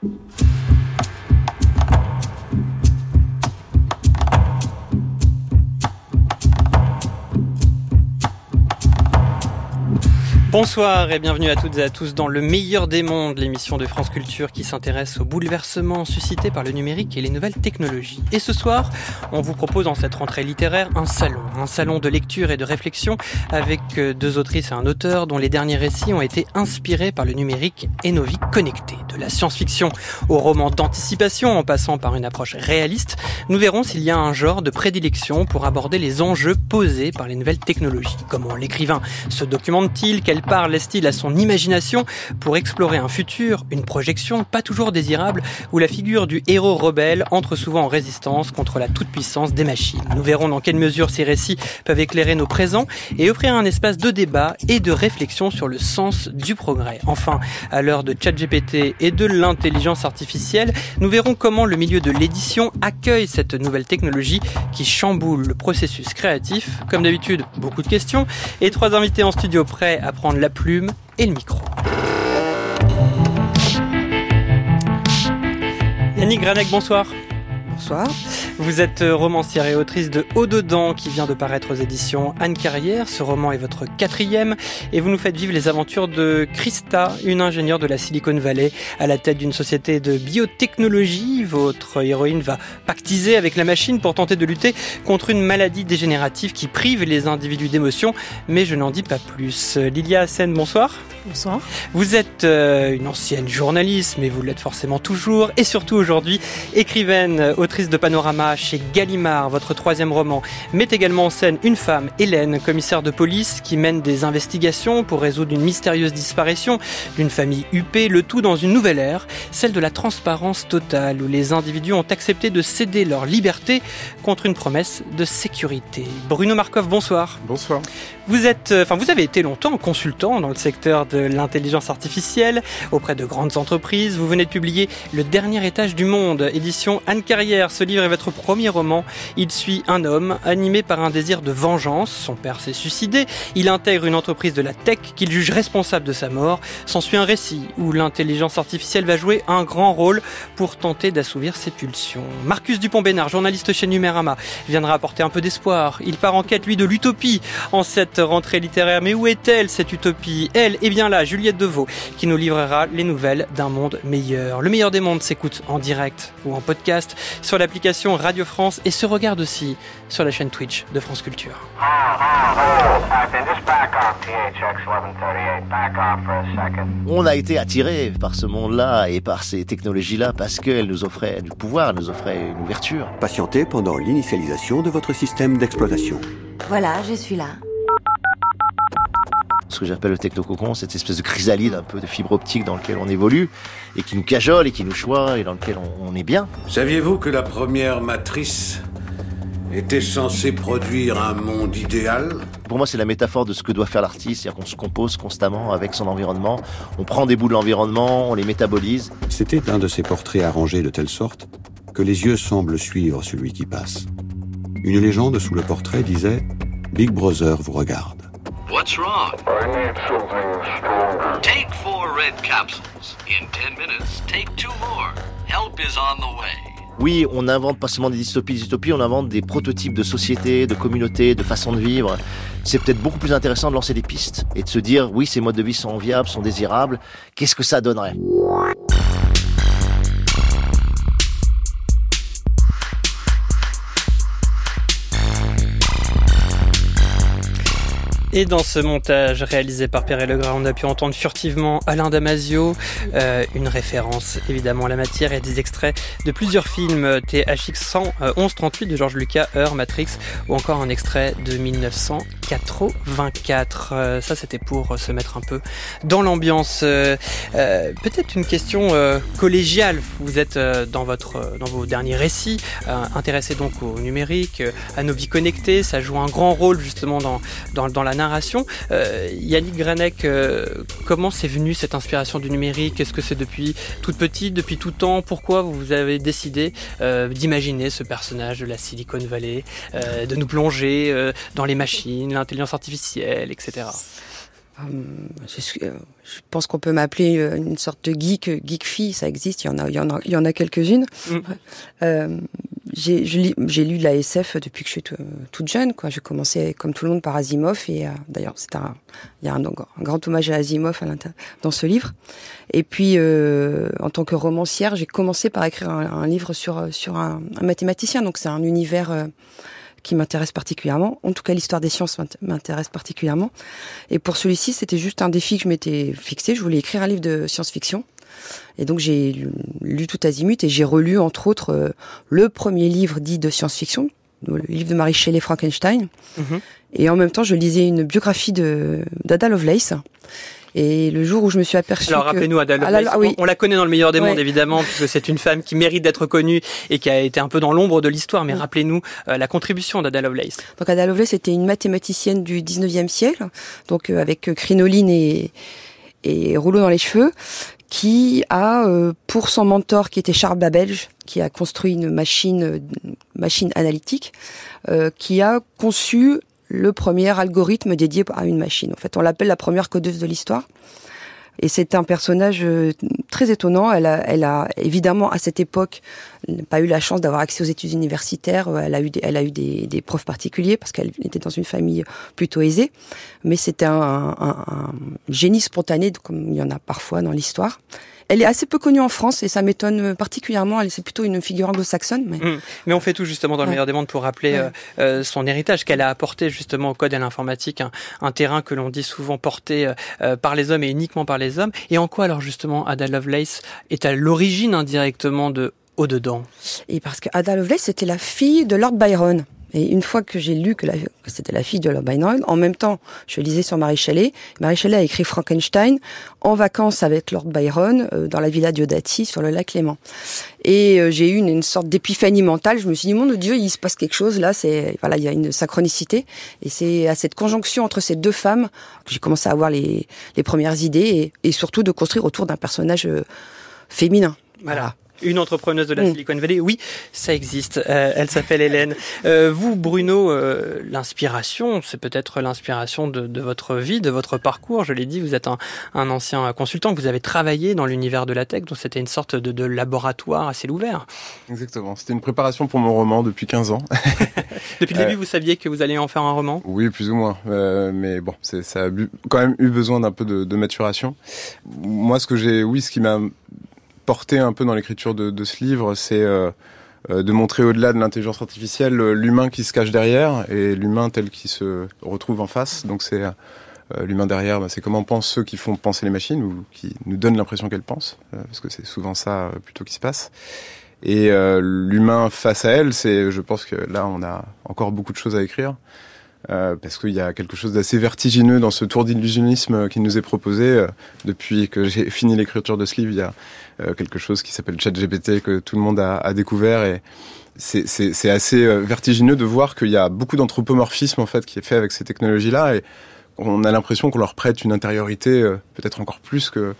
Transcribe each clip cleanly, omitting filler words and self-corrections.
Bonsoir et bienvenue à toutes et à tous dans Le Meilleur des Mondes, l'émission de France Culture qui s'intéresse aux bouleversements suscités par le numérique et les nouvelles technologies. Et ce soir, on vous propose dans cette rentrée littéraire un salon de lecture et de réflexion avec deux autrices et un auteur dont les derniers récits ont été inspirés par le numérique et nos vies connectées. De la science-fiction au roman d'anticipation en passant par une approche réaliste, nous verrons s'il y a un genre de prédilection pour aborder les enjeux posés par les nouvelles technologies. Comment l'écrivain se documente-t-il? Quelle part laisse-t-il à son imagination pour explorer un futur, une projection pas toujours désirable, où la figure du héros rebelle entre souvent en résistance contre la toute-puissance des machines. Nous verrons dans quelle mesure ces récits peuvent éclairer nos présents et offrir un espace de débat et de réflexion sur le sens du progrès. Enfin, à l'heure de ChatGPT et de l'intelligence artificielle, nous verrons comment le milieu de l'édition accueille cette nouvelle technologie qui chamboule le processus créatif. Comme d'habitude, beaucoup de questions et trois invités en studio prêts à prendre la plume et le micro. Yannick Granec, bonsoir. Bonsoir. Vous êtes romancière et autrice de Au-dedans qui vient de paraître aux éditions Anne Carrière. Ce roman est votre 4e et vous nous faites vivre les aventures de Christa, une ingénieure de la Silicon Valley à la tête d'une société de biotechnologie. Votre héroïne va pactiser avec la machine pour tenter de lutter contre une maladie dégénérative qui prive les individus d'émotions, mais je n'en dis pas plus. Lilia Hassen, bonsoir. Bonsoir. Vous êtes une ancienne journaliste, mais vous l'êtes forcément toujours, et surtout aujourd'hui écrivaine, autrice de Panorama chez Gallimard. Votre 3e roman met également en scène une femme, Hélène, commissaire de police qui mène des investigations pour résoudre une mystérieuse disparition d'une famille huppée, le tout dans une nouvelle ère, celle de la transparence totale, où les individus ont accepté de céder leur liberté contre une promesse de sécurité. Bruno Marcof, bonsoir. Bonsoir. Vous avez été longtemps consultant dans le secteur de l'intelligence artificielle auprès de grandes entreprises. Vous venez de publier Le Dernier Étage du Monde, édition Anne Carrière. Ce livre est votre premier roman. Il suit un homme animé par un désir de vengeance. Son père s'est suicidé. Il intègre une entreprise de la tech qu'il juge responsable de sa mort. S'ensuit un récit où l'intelligence artificielle va jouer un grand rôle pour tenter d'assouvir ses pulsions. Marcus Dupont-Bénard, journaliste chez Numérama, viendra apporter un peu d'espoir. Il part en quête, lui, de l'utopie en cette rentrée littéraire. Mais où est-elle, cette utopie? Elle, eh bien là, Juliette Deveau, qui nous livrera les nouvelles d'un monde meilleur. Le Meilleur des Mondes s'écoute en direct ou en podcast sur l'application Radio France et se regarde aussi sur la chaîne Twitch de France Culture. On a été attirés par ce monde-là et par ces technologies-là parce qu'elles nous offraient du pouvoir, elles nous offraient une ouverture. Patientez pendant l'initialisation de votre système d'exploitation. Voilà, je suis là. Ce que j'appelle le technococon, cette espèce de chrysalide un peu de fibre optique dans lequel on évolue et qui nous cajole et qui nous choisit et dans lequel on est bien. Saviez-vous que la première matrice était censée produire un monde idéal? Pour moi, c'est la métaphore de ce que doit faire l'artiste, c'est-à-dire qu'on se compose constamment avec son environnement, on prend des bouts de l'environnement, on les métabolise. C'était un de ces portraits arrangés de telle sorte que les yeux semblent suivre celui qui passe. Une légende sous le portrait disait « Big Brother vous regarde ». What's wrong? I need something stronger. Take 4 red capsules. In 10 minutes, take 2 more. Help is on the way. Oui, on invente pas seulement des dystopies, on invente des prototypes de sociétés, de communautés, de façons de vivre. C'est peut-être beaucoup plus intéressant de lancer des pistes et de se dire, oui, ces modes de vie sont viables, sont désirables. Qu'est-ce que ça donnerait ? Et dans ce montage réalisé par Pierre Legras, on a pu entendre furtivement Alain Damasio, une référence évidemment à la matière et des extraits de plusieurs films, THX 1138 de George Lucas, Heure, Matrix, ou encore un extrait de 1984. Ça c'était pour se mettre un peu dans l'ambiance. Peut-être une question collégiale. Vous êtes dans vos derniers récits intéressés donc au numérique, à nos vies connectées. Ça joue un grand rôle justement dans la narration. Yannick Granec, comment c'est venu cette inspiration du numérique? Est-ce que c'est depuis toute petite, depuis tout temps? Pourquoi vous avez décidé d'imaginer ce personnage de la Silicon Valley, de nous plonger dans les machines, l'intelligence artificielle, etc.? Je pense qu'on peut m'appeler une sorte de geek fille, ça existe, il y en a quelques-unes. J'ai lu de la SF depuis que je suis toute jeune, quoi. J'ai commencé comme tout le monde par Asimov et d'ailleurs il y a un grand hommage à Asimov dans ce livre. Et puis en tant que romancière, j'ai commencé par écrire un livre sur un mathématicien, donc c'est un univers qui m'intéresse particulièrement. En tout cas, l'histoire des sciences m'intéresse particulièrement. Et pour celui-ci, c'était juste un défi que je m'étais fixé. Je voulais écrire un livre de science-fiction. Et donc, j'ai lu tout azimut et j'ai relu, entre autres, le premier livre dit de science-fiction, le livre de Mary Shelley, Frankenstein. Et en même temps, je lisais une biographie d'Ada Lovelace. Et le jour où je me suis aperçue Alors, rappelez-nous, Ada Lovelace, oui. on la connaît dans Le Meilleur des Mondes, évidemment, puisque c'est une femme qui mérite d'être connue et qui a été un peu dans l'ombre de l'histoire. Mais rappelez-nous la contribution d'Ada Lovelace. Donc, Ada Lovelace était une mathématicienne du 19e siècle, donc avec crinoline et rouleau dans les cheveux, qui a, pour son mentor, qui était Charles Babbage, qui a construit une machine analytique, qui a conçu le premier algorithme dédié à une machine. En fait, on l'appelle la première codeuse de l'histoire. Et c'est un personnage très étonnant. Elle a évidemment, à cette époque, pas eu la chance d'avoir accès aux études universitaires. Elle a eu des profs particuliers parce qu'elle était dans une famille plutôt aisée. Mais c'était un génie spontané, comme il y en a parfois dans l'histoire. Elle est assez peu connue en France et ça m'étonne particulièrement. C'est plutôt une figure anglo-saxonne. Mais on fait tout justement dans Le Meilleur des Mondes pour rappeler son héritage qu'elle a apporté justement au code et à l'informatique, un terrain que l'on dit souvent porté par les hommes et uniquement par les hommes. Et en quoi alors justement Ada Lovelace est à l'origine indirectement de Au-dedans ? Et parce que Ada Lovelace c'était la fille de Lord Byron. Et une fois que j'ai lu que c'était la fille de Lord Byron, en même temps, je lisais sur Mary Shelley. Mary Shelley a écrit Frankenstein en vacances avec Lord Byron dans la villa Diodati sur le lac Léman. Et j'ai eu une sorte d'épiphanie mentale. Je me suis dit, mon Dieu, il se passe quelque chose là. Il y a une synchronicité. Et c'est à cette conjonction entre ces deux femmes que j'ai commencé à avoir les premières idées et surtout de construire autour d'un personnage féminin. Voilà. Une entrepreneuse de la Silicon Valley, oui, ça existe. Elle s'appelle Hélène. Vous, Bruno, l'inspiration, c'est peut-être l'inspiration de votre vie, de votre parcours. Je l'ai dit, vous êtes un ancien consultant. Vous avez travaillé dans l'univers de la tech, donc c'était une sorte de laboratoire à ciel ouvert. Exactement. C'était une préparation pour mon roman depuis 15 ans. Depuis le début, vous saviez que vous alliez en faire un roman ? Oui, plus ou moins. Mais bon, ça a quand même eu besoin d'un peu de maturation. Moi, ce qui m'a porté un peu dans l'écriture de ce livre, c'est de montrer au-delà de l'intelligence artificielle l'humain qui se cache derrière et l'humain tel qu'il se retrouve en face. Donc c'est l'humain derrière, c'est comment pensent ceux qui font penser les machines ou qui nous donnent l'impression qu'elles pensent, parce que c'est souvent ça plutôt qui se passe. Et l'humain face à elle, je pense que là on a encore beaucoup de choses à écrire. Parce qu'il y a quelque chose d'assez vertigineux dans ce tour d'illusionnisme qui nous est proposé. Depuis que j'ai fini l'écriture de ce livre, il y a quelque chose qui s'appelle ChatGPT que tout le monde a découvert et c'est assez vertigineux de voir qu'il y a beaucoup d'anthropomorphisme en fait qui est fait avec ces technologies-là et on a l'impression qu'on leur prête une intériorité peut-être encore plus que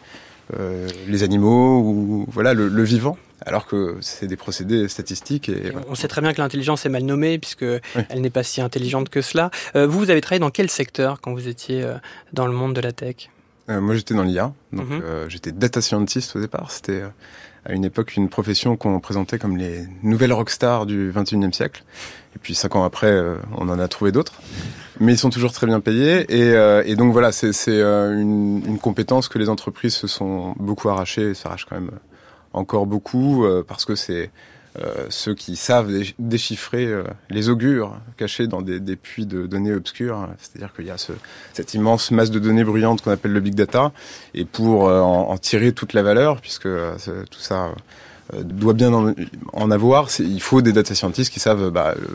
les animaux ou voilà le vivant. Alors que c'est des procédés statistiques. On sait très bien que l'intelligence est mal nommée, puisque elle n'est pas si intelligente que cela. Vous avez travaillé dans quel secteur quand vous étiez dans le monde de la tech ? Moi, j'étais dans l'IA. Donc, j'étais data scientist au départ. C'était à une époque une profession qu'on présentait comme les nouvelles rockstars du 21e siècle. Et puis 5 ans après, on en a trouvé d'autres. Mais ils sont toujours très bien payés. Et donc voilà, c'est une compétence que les entreprises se sont beaucoup arrachées et s'arrachent quand même encore beaucoup, parce que c'est ceux qui savent déchiffrer les augures cachés dans des puits de données obscurs. C'est-à-dire qu'il y a cette immense masse de données bruyantes qu'on appelle le big data, et pour en tirer toute la valeur, puisque tout ça doit bien en avoir, il faut des data scientists qui savent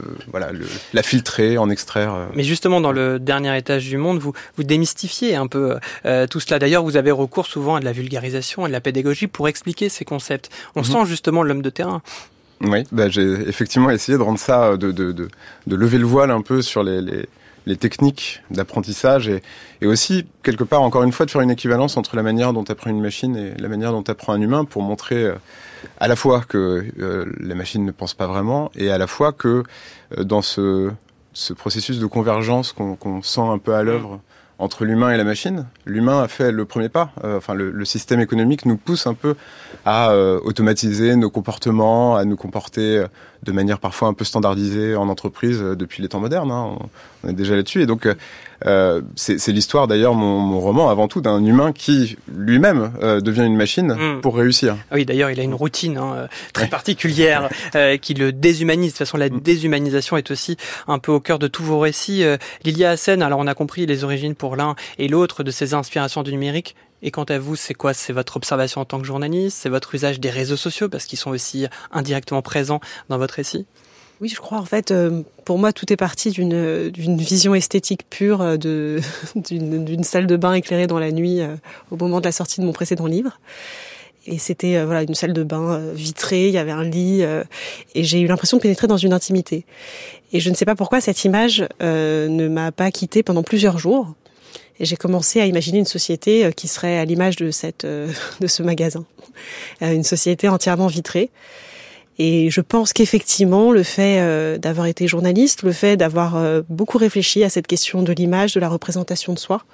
la filtrer, en extraire. Mais justement, dans le dernier étage du monde, vous démystifiez un peu tout cela. D'ailleurs, vous avez recours souvent à de la vulgarisation, à de la pédagogie pour expliquer ces concepts. On sent justement l'homme de terrain. Oui, j'ai effectivement essayé de rendre ça, de lever le voile un peu sur les techniques d'apprentissage et aussi, quelque part, encore une fois, de faire une équivalence entre la manière dont apprend une machine et la manière dont apprend un humain pour montrer à la fois que la machine ne pense pas vraiment et à la fois que dans ce processus de convergence qu'on sent un peu à l'œuvre entre l'humain et la machine. L'humain a fait le premier pas. Le système économique nous pousse un peu à automatiser nos comportements, à nous comporter de manière parfois un peu standardisée en entreprise depuis les temps modernes. On est déjà là-dessus. Et donc, c'est l'histoire, d'ailleurs, mon roman, avant tout, d'un humain qui, lui-même, devient une machine pour réussir. Oui, d'ailleurs, il a une routine très particulière qui le déshumanise. De toute façon, la déshumanisation est aussi un peu au cœur de tous vos récits. Lilia Hassen, alors on a compris les origines pour l'un et l'autre de ces inspirations du numérique. Et quant à vous, c'est quoi? C'est votre observation en tant que journaliste? C'est votre usage des réseaux sociaux parce qu'ils sont aussi indirectement présents dans votre récit? Oui, je crois en fait, pour moi, tout est parti d'une vision esthétique pure d'une salle de bain éclairée dans la nuit au moment de la sortie de mon précédent livre. Et c'était une salle de bain vitrée, il y avait un lit, et j'ai eu l'impression de pénétrer dans une intimité. Et je ne sais pas pourquoi cette image ne m'a pas quittée pendant plusieurs jours. Et j'ai commencé à imaginer une société qui serait à l'image de ce magasin, une société entièrement vitrée. Et je pense qu'effectivement, le fait d'avoir été journaliste, le fait d'avoir beaucoup réfléchi à cette question de l'image, de la représentation de soi,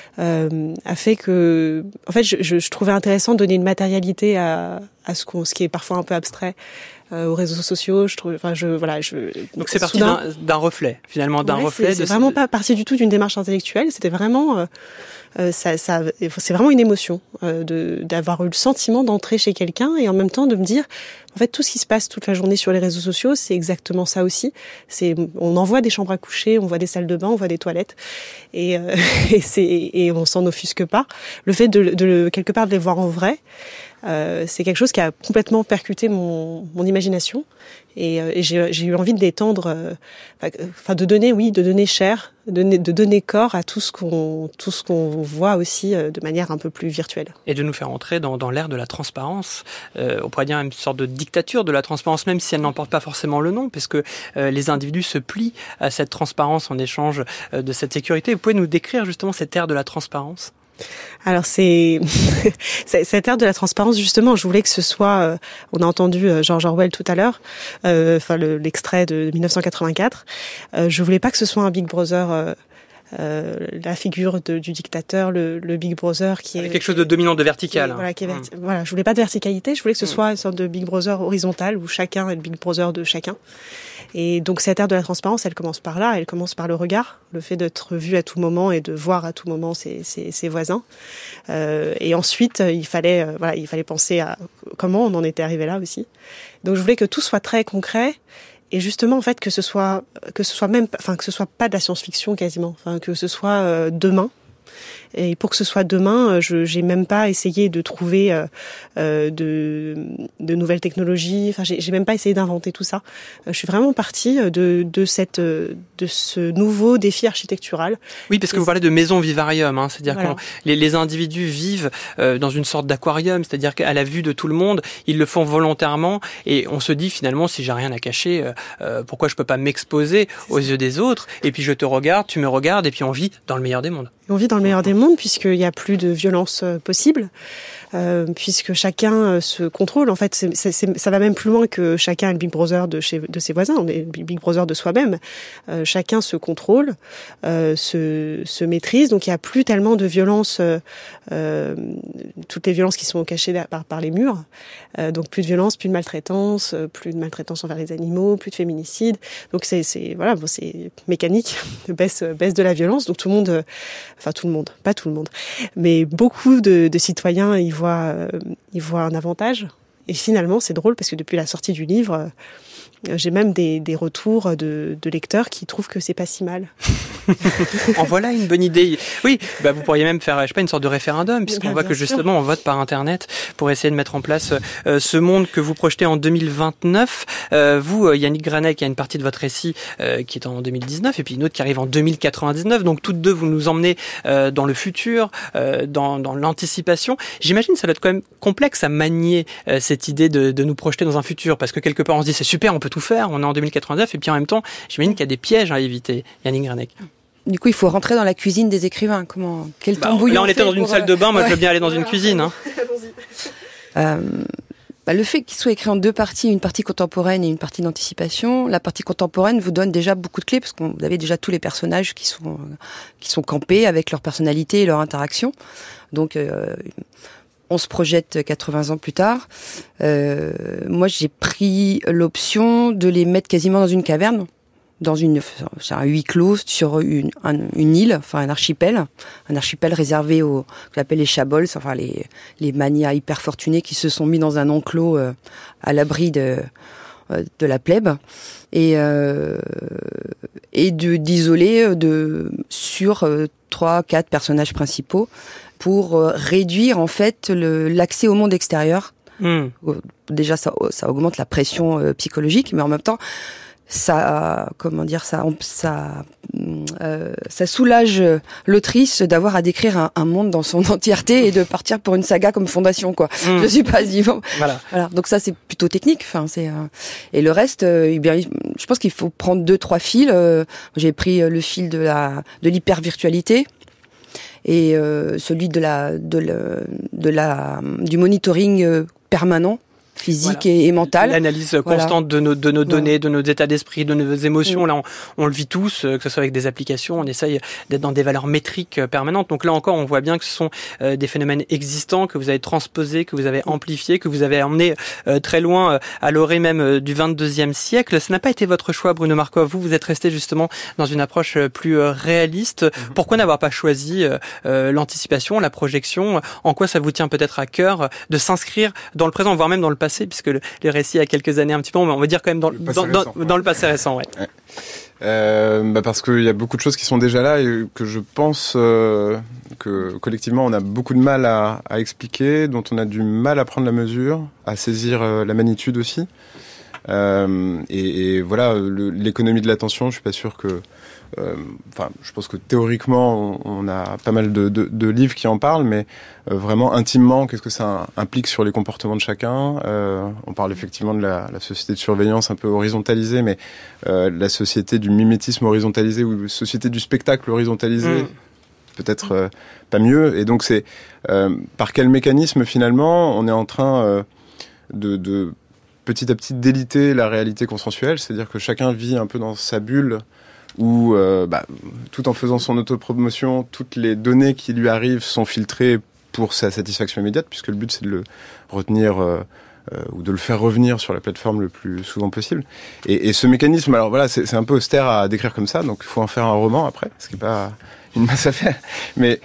a fait que, en fait, je trouvais intéressant de donner une matérialité à ce qui est parfois un peu abstrait aux réseaux sociaux. Donc c'est parti d'un reflet, finalement, C'est vraiment pas parti du tout d'une démarche intellectuelle. C'était vraiment c'est vraiment une émotion d'avoir eu le sentiment d'entrer chez quelqu'un et en même temps de me dire, en fait, tout ce qui se passe toute la journée sur les réseaux sociaux, c'est exactement ça aussi. On envoie des chambres à coucher, on voit des salles de bain, on voit des toilettes, et on s'en offusque pas. Le fait de quelque part de les voir en vrai, c'est quelque chose qui a complètement percuté mon imagination, et j'ai eu envie de l'étendre, de donner chair, de donner corps à tout ce qu'on voit aussi de manière un peu plus virtuelle. Et de nous faire entrer dans l'ère de la transparence. On pourrait dire une sorte de dictature de la transparence, même si elle n'en porte pas forcément le nom, parce que les individus se plient à cette transparence en échange de cette sécurité. Vous pouvez nous décrire justement cette ère de la transparence ? Alors c'est cette ère de la transparence, justement, je voulais que ce soit, on a entendu George Orwell tout à l'heure, l'extrait de 1984, je voulais pas que ce soit un Big Brother, la figure du dictateur, le Big Brother qui est quelque chose de dominant, de vertical. Voilà, je voulais pas de verticalité, je voulais que ce soit une sorte de Big Brother horizontal où chacun est le Big Brother de chacun. Et donc cette ère de la transparence, elle commence par là, elle commence par le regard, le fait d'être vu à tout moment et de voir à tout moment ses voisins. Et ensuite, il fallait penser à comment on en était arrivé là aussi. Donc je voulais que tout soit très concret. Et justement, en fait, que ce soit pas de la science-fiction quasiment, que ce soit demain. Et pour que ce soit demain, j'ai même pas essayé de trouver de nouvelles technologies. J'ai même pas essayé d'inventer tout ça. Je suis vraiment partie de ce nouveau défi architectural. Oui, parce que vous parlez de maison vivarium, c'est-à-dire que les individus vivent dans une sorte d'aquarium, c'est-à-dire qu'à la vue de tout le monde, ils le font volontairement, et on se dit finalement, si j'ai rien à cacher, pourquoi je peux pas m'exposer aux yeux des autres? Et puis je te regarde, tu me regardes, et puis on vit dans le meilleur des mondes. On vit dans le meilleur des mondes puisqu'il n'y a plus de violence possible, puisque chacun se contrôle. En fait, ça va même plus loin que chacun est le Big Brother de ses voisins, on est le Big Brother de soi-même. Chacun se contrôle, se maîtrise, donc il n'y a plus tellement de violence, toutes les violences qui sont cachées par les murs. Donc plus de violence, plus de maltraitance envers les animaux, plus de féminicide. Donc c'est mécanique, baisse de la violence. Donc tout le monde, pas tout le monde, mais beaucoup de citoyens y voient un avantage. Et finalement, c'est drôle parce que depuis la sortie du livre, j'ai même des retours de lecteurs qui trouvent que c'est pas si mal. En voilà une bonne idée. Oui, vous pourriez même faire, une sorte de référendum, puisqu'on voit que justement on vote par Internet pour essayer de mettre en place ce monde que vous projetez en 2029. Vous, Yannick Granek, il y a une partie de votre récit qui est en 2019 et puis une autre qui arrive en 2099. Donc toutes deux, vous nous emmenez dans le futur, dans l'anticipation. J'imagine que ça doit être quand même complexe à manier cette idée de nous projeter dans un futur, parce que quelque part on se dit c'est super, on peut tout faire, on est en 2089, et puis en même temps, j'imagine qu'il y a des pièges à éviter. Yannick Granek. Du coup, il faut rentrer dans la cuisine des écrivains. Quel tambouillon. Là, on était dans une salle de bain. Moi, je veux bien aller dans une cuisine. Allons-y. le fait qu'il soit écrit en 2 parties, une partie contemporaine et une partie d'anticipation, la partie contemporaine vous donne déjà beaucoup de clés parce que vous avez déjà tous les personnages qui sont campés avec leur personnalité et leur interaction. Donc on se projette 80 ans plus tard. Moi, j'ai pris l'option de les mettre quasiment dans une caverne, c'est un huis clos sur une île, enfin un archipel réservé aux que j'appelle les chabols, enfin les manias hyper fortunés qui se sont mis dans un enclos à l'abri de la plèbe et d'isoler sur 3-4 personnages principaux pour réduire en fait l'accès au monde extérieur. Déjà ça augmente la pression psychologique, mais en même temps ça soulage l'autrice d'avoir à décrire un monde dans son entièreté et de partir pour une saga comme Fondation, quoi. Je suis pas vivant. Voilà. Donc ça, c'est plutôt technique. Enfin, et le reste, je pense qu'il faut prendre 2-3 fils. J'ai pris le fil de l'hypervirtualité et celui du monitoring permanent, physique et mentale. L'analyse constante de nos données, de nos états d'esprit, de nos émotions. Là, on le vit tous, que ce soit avec des applications, on essaye d'être dans des valeurs métriques permanentes. Donc là encore, on voit bien que ce sont des phénomènes existants, que vous avez transposés, que vous avez amplifiés, que vous avez emmenés très loin, à l'orée même du 22e siècle. Ce n'a pas été votre choix, Bruno Marcof. Vous êtes resté justement dans une approche plus réaliste. Pourquoi n'avoir pas choisi l'anticipation, la projection? En quoi ça vous tient peut-être à cœur de s'inscrire dans le présent, voire même dans le passé, puisque le récit a quelques années un petit peu, on va dire quand même dans le passé récent. Ouais. Parce qu'il y a beaucoup de choses qui sont déjà là et que je pense que collectivement on a beaucoup de mal à expliquer, dont on a du mal à prendre la mesure, à saisir la magnitude aussi. Et voilà, l'économie de l'attention, je suis pas sûr que... je pense que théoriquement on a pas mal de livres qui en parlent, mais vraiment intimement, qu'est-ce que ça implique sur les comportements de chacun? On parle effectivement de la société de surveillance un peu horizontalisée, mais la société du mimétisme horizontalisé ou la société du spectacle horizontalisé, peut-être pas mieux. Et donc c'est par quel mécanisme finalement on est en train de petit à petit déliter la réalité consensuelle, c'est-à-dire que chacun vit un peu dans sa bulle où tout en faisant son autopromotion, toutes les données qui lui arrivent sont filtrées pour sa satisfaction immédiate, puisque le but c'est de le retenir ou de le faire revenir sur la plateforme le plus souvent possible. Et ce mécanisme, alors voilà, c'est un peu austère à décrire comme ça, donc il faut en faire un roman après, ce qui n'est pas une masse à faire. Mais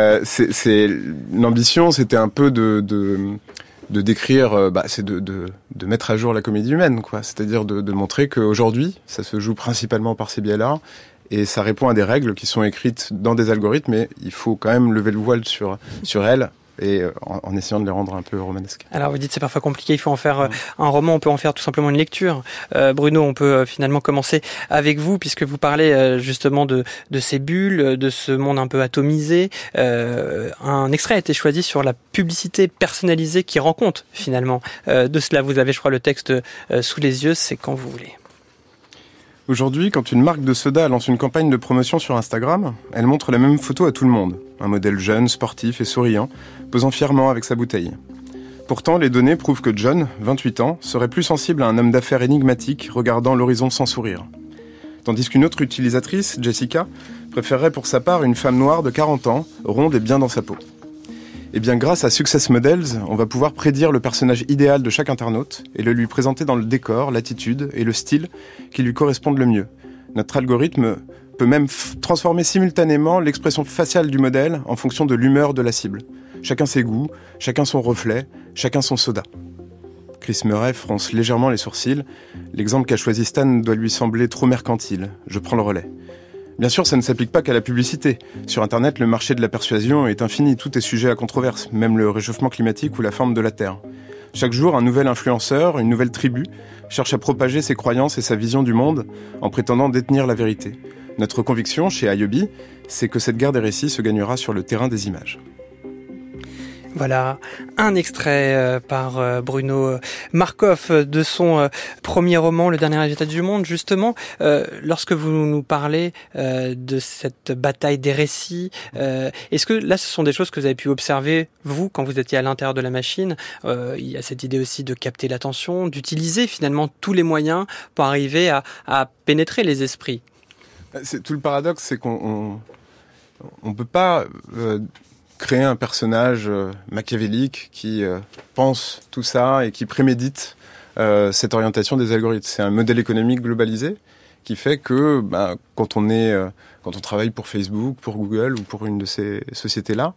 l'ambition, c'était un peu de décrire, c'est de mettre à jour la comédie humaine, quoi. C'est-à-dire de montrer qu'aujourd'hui, ça se joue principalement par ces biais-là, et ça répond à des règles qui sont écrites dans des algorithmes, mais il faut quand même lever le voile sur elles, et en essayant de les rendre un peu romanesques. Alors vous dites c'est parfois compliqué, il faut en faire un roman, on peut en faire tout simplement une lecture. Bruno, on peut finalement commencer avec vous, puisque vous parlez justement de ces bulles, de ce monde un peu atomisé. Un extrait a été choisi sur la publicité personnalisée qui rend compte finalement de cela. Vous avez, je crois, le texte sous les yeux, c'est quand vous voulez. Aujourd'hui, quand une marque de soda lance une campagne de promotion sur Instagram, elle montre la même photo à tout le monde. Un modèle jeune, sportif et souriant, posant fièrement avec sa bouteille. Pourtant, les données prouvent que John, 28 ans, serait plus sensible à un homme d'affaires énigmatique regardant l'horizon sans sourire. Tandis qu'une autre utilisatrice, Jessica, préférerait pour sa part une femme noire de 40 ans, ronde et bien dans sa peau. Eh bien, grâce à Success Models, on va pouvoir prédire le personnage idéal de chaque internaute et le lui présenter dans le décor, l'attitude et le style qui lui correspondent le mieux. Notre algorithme peut même transformer simultanément l'expression faciale du modèle en fonction de l'humeur de la cible. Chacun ses goûts, chacun son reflet, chacun son soda. Chris Murray fronce légèrement les sourcils. L'exemple qu'a choisi Stan doit lui sembler trop mercantile. Je prends le relais. Bien sûr, ça ne s'applique pas qu'à la publicité. Sur Internet, le marché de la persuasion est infini, tout est sujet à controverse, même le réchauffement climatique ou la forme de la Terre. Chaque jour, un nouvel influenceur, une nouvelle tribu, cherche à propager ses croyances et sa vision du monde en prétendant détenir la vérité. Notre conviction, chez IOB, c'est que cette guerre des récits se gagnera sur le terrain des images. Voilà, un extrait par Bruno Marcof de son premier roman, Le dernier agitateur du monde. Justement, lorsque vous nous parlez de cette bataille des récits, est-ce que là, ce sont des choses que vous avez pu observer, vous, quand vous étiez à l'intérieur de la machine? Il y a cette idée aussi de capter l'attention, d'utiliser finalement tous les moyens pour arriver à pénétrer les esprits. C'est tout le paradoxe, c'est qu'on peut pas créer un personnage machiavélique qui pense tout ça et qui prémédite cette orientation des algorithmes. C'est un modèle économique globalisé qui fait que quand on travaille pour Facebook, pour Google ou pour une de ces sociétés-là,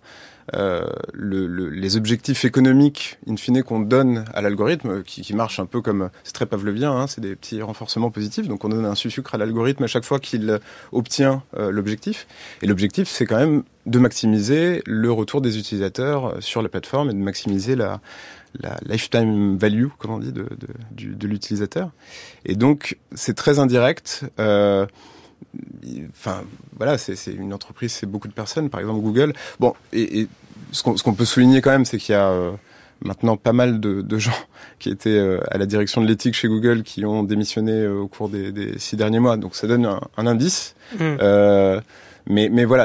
les objectifs économiques in fine qu'on donne à l'algorithme, qui marche un peu comme, c'est très pavlovien, hein, c'est des petits renforcements positifs, donc on donne un sucre à l'algorithme à chaque fois qu'il obtient l'objectif. Et l'objectif, c'est quand même de maximiser le retour des utilisateurs sur la plateforme et de maximiser la lifetime value, comme on dit, de l'utilisateur. Et donc, c'est très indirect. Enfin, voilà, c'est une entreprise, c'est beaucoup de personnes, par exemple Google. Bon, et ce qu'on peut souligner quand même, c'est qu'il y a maintenant pas mal de gens qui étaient à la direction de l'éthique chez Google qui ont démissionné au cours des 6 derniers mois. Donc ça donne un indice. Mais voilà,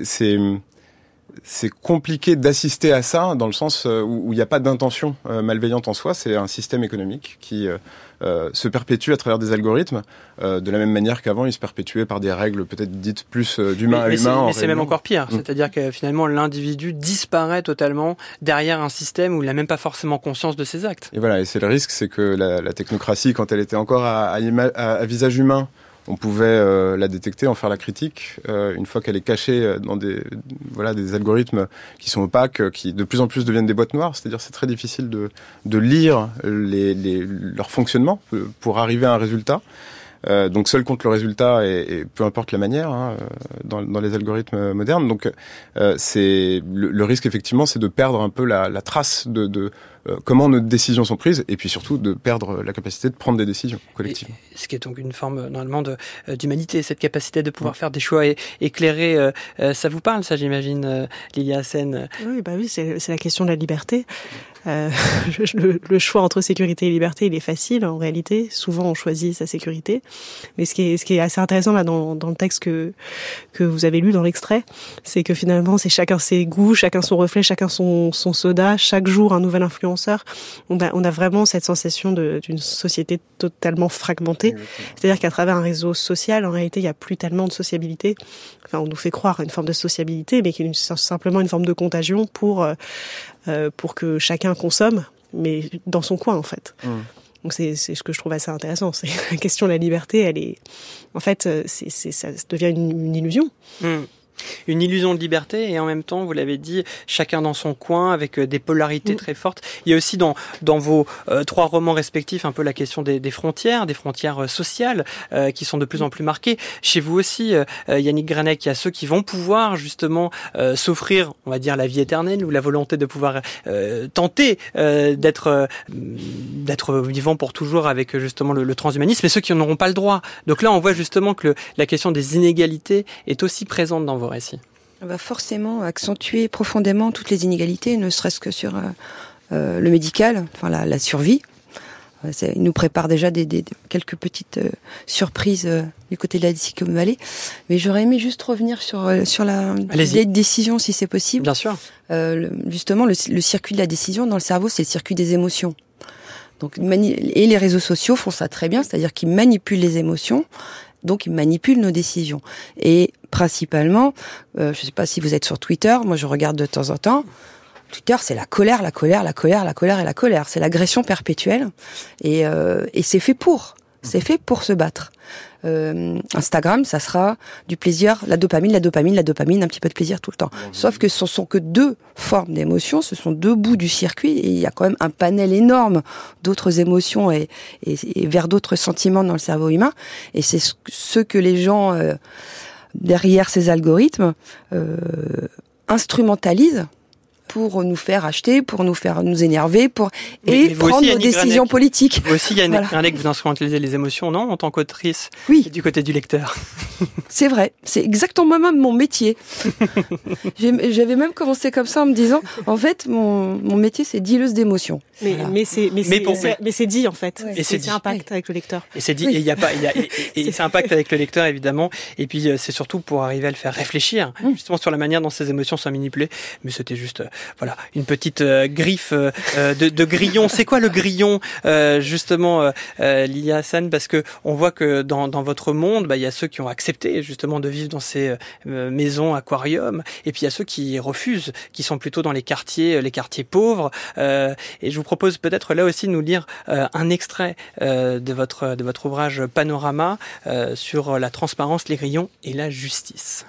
c'est compliqué d'assister à ça dans le sens où il n'y a pas d'intention malveillante en soi. C'est un système économique qui se perpétue à travers des algorithmes de la même manière qu'avant ils se perpétuaient par des règles peut-être dites plus d'humain à humain. Mais c'est même encore pire, c'est-à-dire que finalement l'individu disparaît totalement derrière un système où il n'a même pas forcément conscience de ses actes. Et voilà, et c'est le risque, c'est que la technocratie, quand elle était encore à visage humain, on pouvait la détecter, en faire la critique. Une fois qu'elle est cachée dans des algorithmes qui sont opaques, qui de plus en plus deviennent des boîtes noires, c'est-à-dire c'est très difficile de lire leur fonctionnement pour arriver à un résultat. Donc seul compte le résultat et peu importe la manière dans les algorithmes modernes. Donc c'est le risque effectivement, c'est de perdre un peu la trace de comment nos décisions sont prises et puis surtout de perdre la capacité de prendre des décisions collectivement. Ce qui est donc une forme normalement d'humanité, cette capacité de pouvoir faire des choix éclairés. Ça vous parle, ça, j'imagine, Lilia Hassen? Oui, c'est la question de la liberté. Le choix entre sécurité et liberté, il est facile en réalité. Souvent, on choisit sa sécurité. Mais ce qui est assez intéressant là dans le texte que vous avez lu dans l'extrait, c'est que finalement, c'est chacun ses goûts, chacun son reflet, chacun son soda, chaque jour un nouvel influenceur. On a vraiment cette sensation d'une société totalement fragmentée. C'est-à-dire qu'à travers un réseau social, en réalité, il n'y a plus tellement de sociabilité. Enfin, on nous fait croire à une forme de sociabilité, mais qui est simplement une forme de contagion pour que chacun consomme, mais dans son coin, en fait. Donc c'est ce que je trouve assez intéressant. C'est la question de la liberté, elle est, en fait, ça devient une illusion. Une illusion de liberté et en même temps, vous l'avez dit, chacun dans son coin avec des polarités très fortes. Il y a aussi dans vos 3 romans respectifs un peu la question des frontières sociales qui sont de plus en plus marquées. Chez vous aussi, Yannick Granek, il y a ceux qui vont pouvoir justement s'offrir, on va dire, la vie éternelle ou la volonté de pouvoir tenter d'être vivant pour toujours avec justement le transhumanisme et ceux qui n'auront pas le droit. Donc là, on voit justement que la question des inégalités est aussi présente dans vos récits. On va forcément accentuer profondément toutes les inégalités, ne serait-ce que sur le médical, enfin la survie. Il nous prépare déjà quelques petites surprises du côté de la Silicon Valley. Mais j'aurais aimé juste revenir sur la vieille décision, si c'est possible. Bien sûr. Justement, le circuit de la décision dans le cerveau, c'est le circuit des émotions. Donc, et les réseaux sociaux font ça très bien, c'est-à-dire qu'ils manipulent les émotions. Donc, ils manipulent nos décisions. Et principalement, je ne sais pas si vous êtes sur Twitter, moi je regarde de temps en temps. Twitter, c'est la colère. C'est l'agression perpétuelle. Et c'est fait pour. C'est fait pour se battre. Instagram, ça sera du plaisir, la dopamine, un petit peu de plaisir tout le temps. Sauf que ce sont que 2 formes d'émotions, ce sont 2 bouts du circuit, et il y a quand même un panel énorme d'autres émotions et vers d'autres sentiments dans le cerveau humain. Et c'est ce que les gens derrière ces algorithmes instrumentalisent pour nous faire acheter, pour nous faire nous énerver, mais prendre aussi, nos décisions politiques. Vous aussi, Yannick Granek, vous instrumentalisez les émotions, non, en tant qu'autrice? Oui. Du côté du lecteur. C'est vrai. C'est exactement même mon métier. J'avais même commencé comme ça en me disant, en fait, mon métier, c'est dealeuse d'émotions. Mais c'est dit, en fait. Ouais. Et c'est impact avec le lecteur. Et c'est dit, et il y a pas, et c'est impact avec le lecteur, évidemment. Et puis, c'est surtout pour arriver à le faire réfléchir, justement, sur la manière dont ses émotions sont manipulées. Mais c'était juste, voilà, une petite griffe de grillon. C'est quoi le grillon, justement, Lilia Hassan, parce que on voit que dans votre monde, il y a ceux qui ont accepté justement de vivre dans ces maisons aquariums, et puis il y a ceux qui refusent, qui sont plutôt dans les quartiers pauvres. Et je vous propose peut-être là aussi de nous lire un extrait de votre ouvrage Panorama sur la transparence, les grillons et la justice.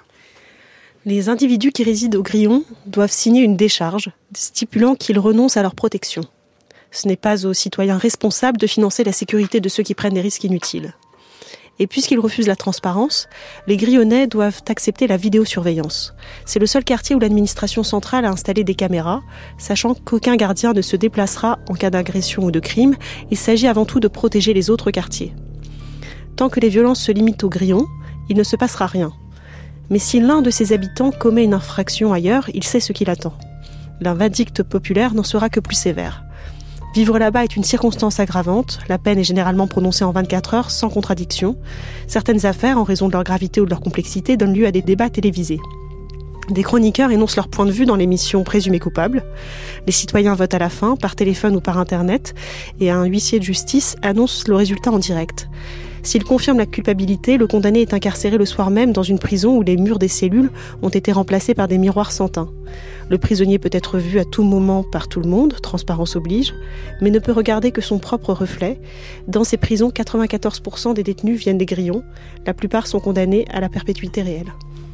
Les individus qui résident au grillon doivent signer une décharge stipulant qu'ils renoncent à leur protection. Ce n'est pas aux citoyens responsables de financer la sécurité de ceux qui prennent des risques inutiles. Et puisqu'ils refusent la transparence, les Grillonnais doivent accepter la vidéosurveillance. C'est le seul quartier où l'administration centrale a installé des caméras, sachant qu'aucun gardien ne se déplacera en cas d'agression ou de crime. Il s'agit avant tout de protéger les autres quartiers. Tant que les violences se limitent au grillon, il ne se passera rien. Mais si l'un de ses habitants commet une infraction ailleurs, il sait ce qui l'attend. L'un verdict populaire n'en sera que plus sévère. Vivre là-bas est une circonstance aggravante. La peine est généralement prononcée en 24 heures, sans contradiction. Certaines affaires, en raison de leur gravité ou de leur complexité, donnent lieu à des débats télévisés. Des chroniqueurs énoncent leur point de vue dans l'émission Présumé coupable. Les citoyens votent à la fin, par téléphone ou par Internet, et un huissier de justice annonce le résultat en direct. S'il confirme la culpabilité, le condamné est incarcéré le soir même dans une prison où les murs des cellules ont été remplacés par des miroirs sans teint. Le prisonnier peut être vu à tout moment par tout le monde, transparence oblige, mais ne peut regarder que son propre reflet. Dans ces prisons, 94% des détenus viennent des grillons. La plupart sont condamnés à la perpétuité réelle.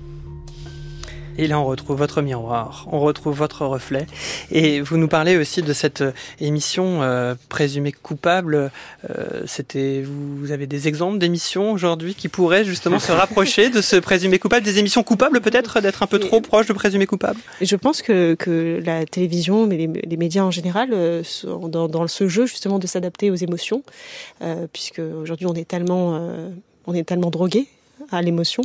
Et là, on retrouve votre miroir, on retrouve votre reflet. Et vous nous parlez aussi de cette émission Présumé coupable. Vous avez des exemples d'émissions aujourd'hui qui pourraient justement se rapprocher de ce Présumé coupable, des émissions coupables peut-être, d'être un peu trop proches de Présumé coupable? Je pense que la télévision, mais les médias en général, sont dans ce jeu justement de s'adapter aux émotions, puisque aujourd'hui on est tellement drogué à l'émotion,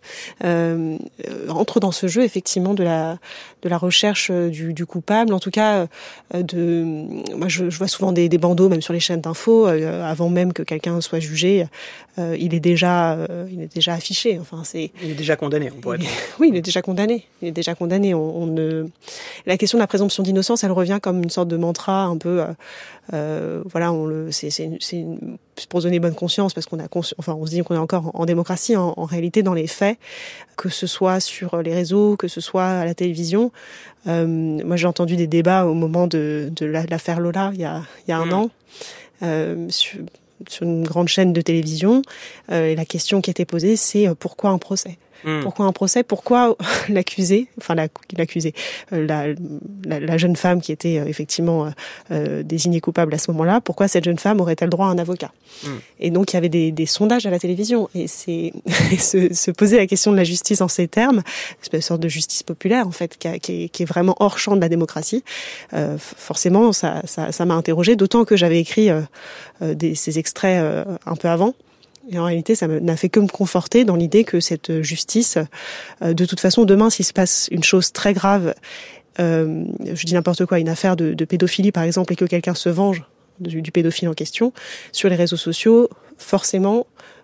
entre dans ce jeu effectivement de la recherche du coupable. En tout cas, moi je vois souvent des bandeaux même sur les chaînes d'infos avant même que quelqu'un soit jugé. Il est déjà affiché. Enfin, il est déjà condamné. On pourrait dire. Oui, il est déjà condamné. La question de la présomption d'innocence, elle revient comme une sorte de mantra un peu. C'est pour donner bonne conscience, parce on se dit qu'on est encore en démocratie. En réalité, dans les faits, que ce soit sur les réseaux, que ce soit à la télévision. Moi, j'ai entendu des débats au moment de l'affaire Lola il y a un an, sur une grande chaîne de télévision. Et la question qui était posée, c'est pourquoi un procès ? Pourquoi un procès ? Pourquoi la jeune femme qui était effectivement désignée coupable à ce moment-là, pourquoi cette jeune femme aurait-elle droit à un avocat ? Et donc il y avait des sondages à la télévision, et se poser la question de la justice en ces termes, c'est une sorte de justice populaire en fait qui est vraiment hors champ de la démocratie. Forcément, ça m'a interrogée, d'autant que j'avais écrit ces extraits un peu avant. Et en réalité, ça n'a fait que me conforter dans l'idée que cette justice, de toute façon, demain, s'il se passe une chose très grave, je dis n'importe quoi, une affaire de pédophilie par exemple, et que quelqu'un se venge du pédophile en question, sur les réseaux sociaux, forcément,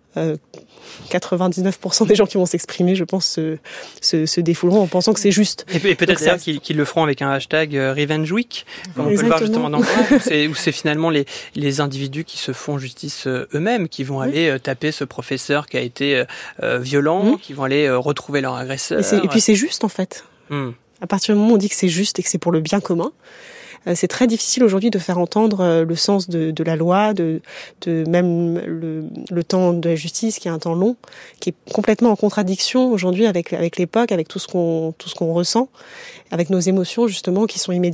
99% des gens qui vont s'exprimer, je pense, se défouleront en pensant que c'est juste. Et peut-être d'ailleurs qu'ils le feront avec un hashtag Revenge Week, comme on peut le voir justement dans où c'est finalement les individus qui se font justice eux-mêmes, qui vont aller taper ce professeur qui a été violent, qui vont aller retrouver leur agresseur. Et puis c'est juste en fait. À partir du moment où on dit que c'est juste et que c'est pour le bien commun, c'est très difficile aujourd'hui de faire entendre le sens de la loi, de même le temps de la justice, qui est un temps long, qui est complètement en contradiction aujourd'hui avec l'époque, avec tout ce qu'on ressent, avec nos émotions justement qui sont immédiates.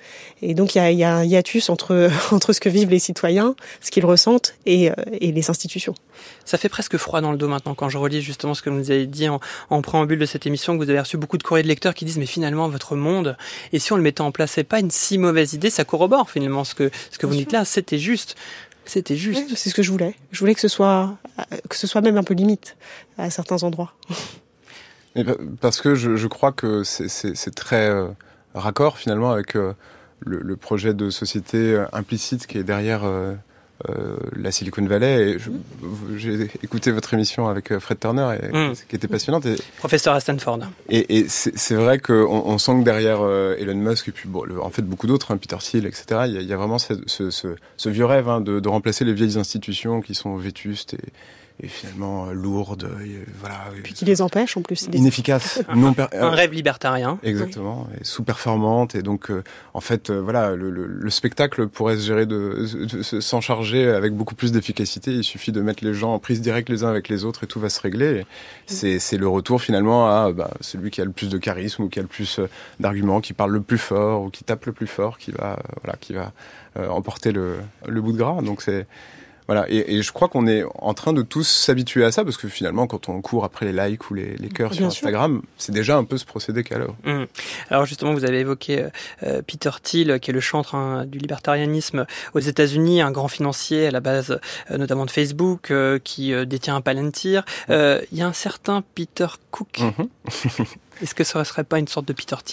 Et donc il y a un hiatus entre ce que vivent les citoyens, ce qu'ils ressentent, et les institutions. Ça fait presque froid dans le dos maintenant quand je relis justement ce que vous nous avez dit en préambule de cette émission, que vous avez reçu beaucoup de courriers de lecteurs qui disent mais finalement votre monde, et si on le mettait en place, c'est pas une si mauvaise idée, ça corrobore finalement ce que vous dites là, c'était juste. C'était juste. Ouais, c'est ce que je voulais. Je voulais que ce soit même un peu limite à certains endroits. Et parce que je crois que c'est très raccord finalement avec le projet de société implicite qui est derrière la Silicon Valley. Et j'ai écouté votre émission avec Fred Turner qui était passionnante. Professeur à Stanford. Et c'est vrai qu'on sent que derrière Elon Musk et puis en fait beaucoup d'autres, Peter Thiel, etc. Il y a vraiment ce vieux rêve de remplacer les vieilles institutions qui sont vétustes et finalement lourdes, voilà. Puis qui les empêche en plus. Inefficaces. Un rêve libertarien. Exactement, et sous-performante. Et donc, en fait, voilà, le spectacle pourrait se gérer s'en charger avec beaucoup plus d'efficacité. Il suffit de mettre les gens en prise directe les uns avec les autres et tout va se régler. Et c'est le retour finalement à celui qui a le plus de charisme ou qui a le plus d'arguments, qui parle le plus fort ou qui tape le plus fort, qui va emporter le bout de gras. Donc c'est... Voilà, et je crois qu'on est en train de tous s'habituer à ça, parce que finalement, quand on court après les likes ou les cœurs sur Instagram, c'est déjà un peu ce procédé qu'à l'heure. Alors justement, vous avez évoqué Peter Thiel, qui est le chantre du libertarianisme aux États-Unis, un grand financier à la base notamment de Facebook, qui détient un Palantir. Il y a un certain Peter Cook. Est-ce que ce ne serait pas une sorte de Peter Thiel ?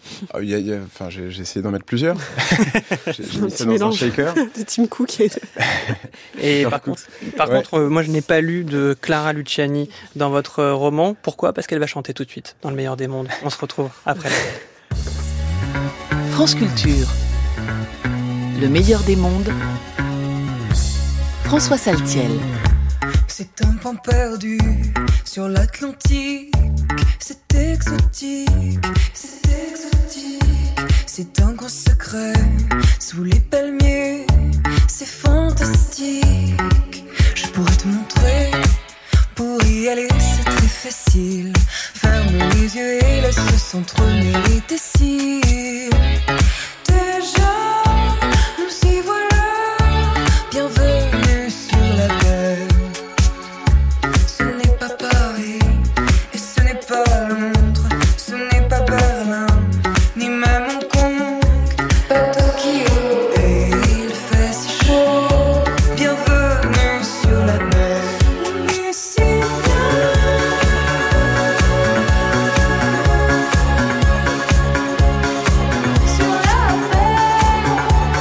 J'ai essayé d'en mettre plusieurs. J'ai mis ça dans un shaker. De Tim Cook et par contre, moi je n'ai pas lu de Clara Luciani dans votre roman. Pourquoi ? Parce qu'elle va chanter tout de suite dans Le Meilleur des Mondes. On se retrouve après. France Culture. Le Meilleur des Mondes. François Saltiel. C'est un pan perdu sur l'Atlantique. C'est exotique, c'est exotique. C'est un grand secret sous les palmiers. C'est fantastique. Je pourrais te montrer. Pour y aller, c'est très facile. Ferme les yeux et laisse s'entremêler tes cils. Déjà, nous y voilà. Bienvenue sur la terre. Ce n'est pas Paris et ce n'est pas Londres, ce n'est pas Berlin, ni même Hong Kong, pas Tokyo. Et il fait si chaud. Bienvenue sur la mer. Ici, sur la mer.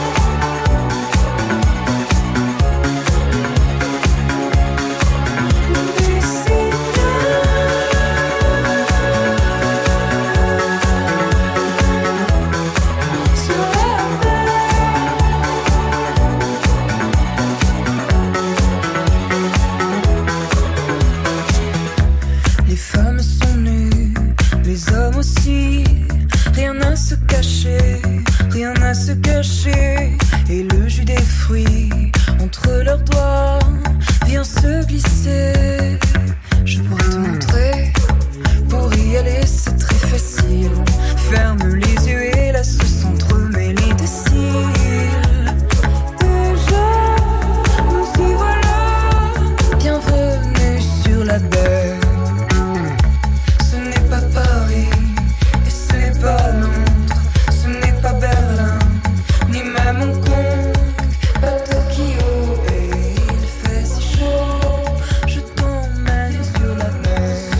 Les femmes sont nues, les hommes aussi. Rien à se cacher, rien à se cacher. Et le jus des fruits entre leurs doigts vient se glisser. Je pourrais te montrer. Pour y aller, c'est très facile. Ferme les yeux et laisse s'entremêler tes cils. Déjà, nous y voilà. Bienvenue sur la mer. Ce n'est pas Paris et ce n'est pas Londres, ce n'est pas Berlin, ni même Hong Kong, pas Tokyo. Et il fait si chaud, je t'emmène sur la mer.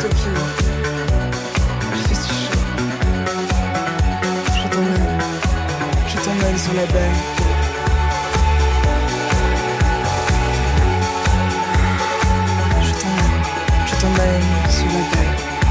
Tokyo. Il fait si chaud. Je t'emmène sur la baie. Je t'emmène sur la baie.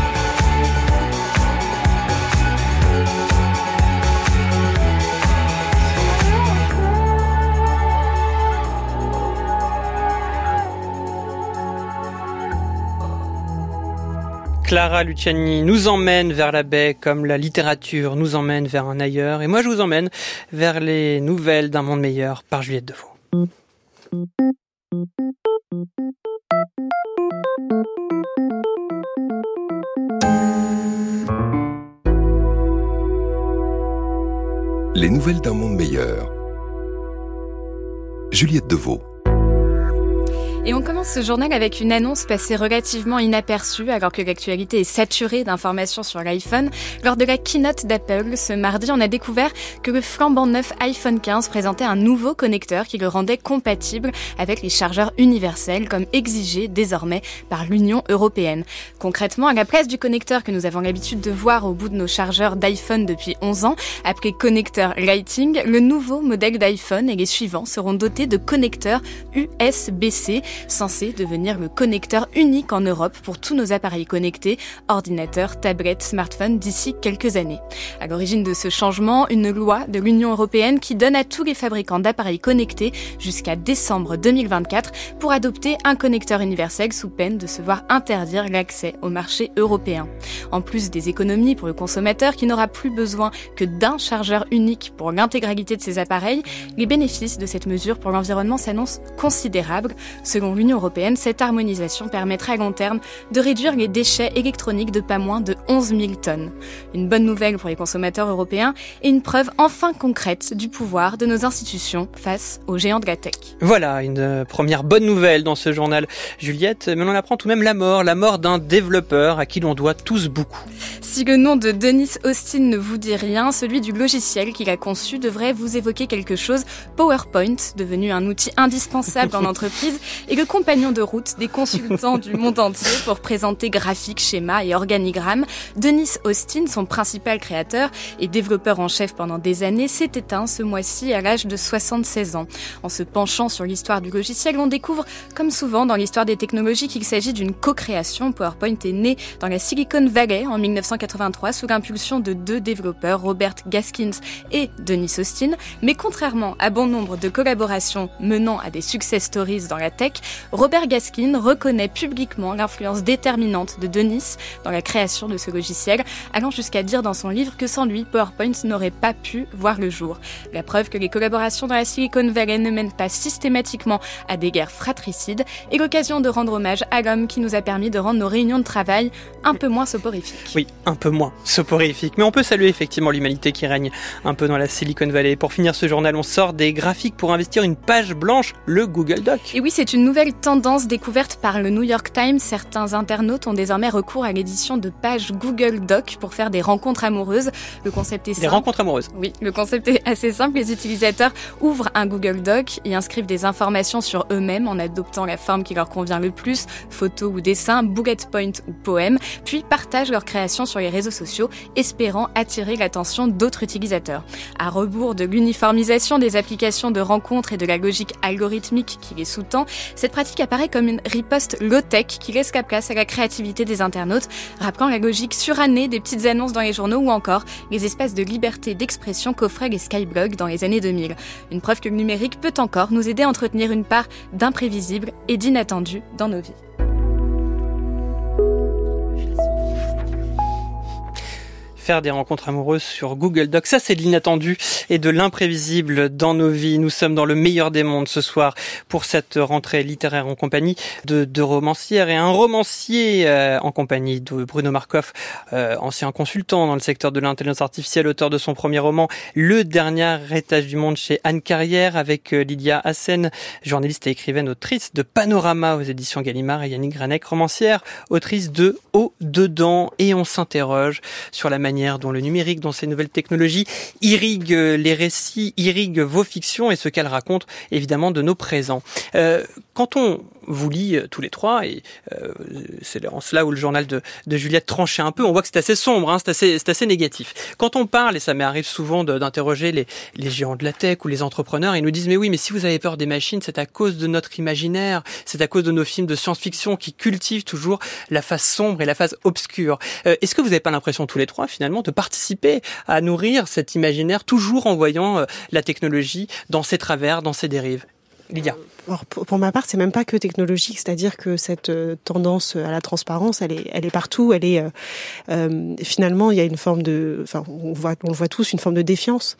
Clara Luciani nous emmène vers la baie comme la littérature nous emmène vers un ailleurs. Et moi, je vous emmène vers les nouvelles d'un monde meilleur par Juliette Deveau. Les nouvelles d'un monde meilleur. Juliette Deveau. Et on commence ce journal avec une annonce passée relativement inaperçue alors que l'actualité est saturée d'informations sur l'iPhone. Lors de la keynote d'Apple, ce mardi, on a découvert que le flambant neuf iPhone 15 présentait un nouveau connecteur qui le rendait compatible avec les chargeurs universels comme exigé désormais par l'Union européenne. Concrètement, à la place du connecteur que nous avons l'habitude de voir au bout de nos chargeurs d'iPhone depuis 11 ans, appelé connecteur Lightning, le nouveau modèle d'iPhone et les suivants seront dotés de connecteurs USB-C, censé devenir le connecteur unique en Europe pour tous nos appareils connectés, ordinateurs, tablettes, smartphones d'ici quelques années. À l'origine de ce changement, une loi de l'Union européenne qui donne à tous les fabricants d'appareils connectés jusqu'à décembre 2024 pour adopter un connecteur universel sous peine de se voir interdire l'accès au marché européen. En plus des économies pour le consommateur qui n'aura plus besoin que d'un chargeur unique pour l'intégralité de ses appareils, les bénéfices de cette mesure pour l'environnement s'annoncent considérables. Selon l'Union européenne, cette harmonisation permettrait à long terme de réduire les déchets électroniques de pas moins de 11 000 tonnes. Une bonne nouvelle pour les consommateurs européens et une preuve enfin concrète du pouvoir de nos institutions face aux géants de la tech. Voilà, une première bonne nouvelle dans ce journal, Juliette, mais on apprend tout de même la mort d'un développeur à qui l'on doit tous beaucoup. Si le nom de Dennis Austin ne vous dit rien, celui du logiciel qu'il a conçu devrait vous évoquer quelque chose. PowerPoint, devenu un outil indispensable en entreprise, et le compagnon de route des consultants du monde entier pour présenter graphiques, schémas et organigrammes. Dennis Austin, son principal créateur et développeur en chef pendant des années, s'est éteint ce mois-ci à l'âge de 76 ans. En se penchant sur l'histoire du logiciel, on découvre, comme souvent dans l'histoire des technologies, qu'il s'agit d'une co-création. PowerPoint est né dans la Silicon Valley en 1983 sous l'impulsion de deux développeurs, Robert Gaskins et Dennis Austin. Mais contrairement à bon nombre de collaborations menant à des success stories dans la tech, Robert Gaskin reconnaît publiquement l'influence déterminante de Dennis dans la création de ce logiciel, allant jusqu'à dire dans son livre que sans lui, PowerPoint n'aurait pas pu voir le jour. La preuve que les collaborations dans la Silicon Valley ne mènent pas systématiquement à des guerres fratricides est l'occasion de rendre hommage à l'homme qui nous a permis de rendre nos réunions de travail un peu moins soporifiques. Oui, un peu moins soporifiques, mais on peut saluer effectivement l'humanité qui règne un peu dans la Silicon Valley. Pour finir ce journal, on sort des graphiques pour investir une page blanche, le Google Doc. Et oui, c'est une nouvelle tendance découverte par le New York Times. Certains internautes ont désormais recours à l'édition de pages Google Doc pour faire des rencontres amoureuses. Le concept est simple. Des rencontres amoureuses. Oui, le concept est assez simple. Les utilisateurs ouvrent un Google Doc, y inscrivent des informations sur eux-mêmes en adoptant la forme qui leur convient le plus, photos ou dessins, bullet points ou poèmes, puis partagent leur création sur les réseaux sociaux, espérant attirer l'attention d'autres utilisateurs. À rebours de l'uniformisation des applications de rencontres et de la logique algorithmique qui les sous-tend, cette pratique apparaît comme une riposte low-tech qui laisse la place à la créativité des internautes, rappelant la logique surannée des petites annonces dans les journaux ou encore les espaces de liberté d'expression qu'offraient les skyblogs dans les années 2000. Une preuve que le numérique peut encore nous aider à entretenir une part d'imprévisible et d'inattendu dans nos vies. Faire des rencontres amoureuses sur Google Docs, ça c'est de l'inattendu et de l'imprévisible dans nos vies. Nous sommes dans le meilleur des mondes ce soir pour cette rentrée littéraire en compagnie de deux romancières et un romancier en compagnie de Bruno Marcof, ancien consultant dans le secteur de l'intelligence artificielle, auteur de son premier roman Le dernier étage du monde chez Anne Carrière, avec Lydia Hassen, journaliste et écrivaine, autrice de Panorama aux éditions Gallimard, et Yannick Granek, romancière, autrice de Au dedans. Et on s'interroge sur la manière manière dont le numérique, dont ces nouvelles technologies irriguent les récits, irriguent vos fictions et ce qu'elles racontent évidemment de nos présents. Quand on vous lit tous les trois, et c'est en cela où le journal de Juliette tranchait un peu, on voit que c'est assez sombre, c'est assez négatif. Quand on parle, et ça m'arrive souvent d'interroger les géants de la tech ou les entrepreneurs, ils nous disent mais oui, mais si vous avez peur des machines, c'est à cause de notre imaginaire, c'est à cause de nos films de science-fiction qui cultivent toujours la face sombre et la face obscure. Est-ce que vous n'avez pas l'impression tous les trois finalement de participer à nourrir cet imaginaire toujours en voyant la technologie dans ses travers, dans ses dérives? Lydia. Alors pour ma part, c'est même pas que technologique, c'est-à-dire que cette tendance à la transparence, elle est partout. Elle est finalement, il y a une forme de, enfin, on le voit tous, une forme de défiance,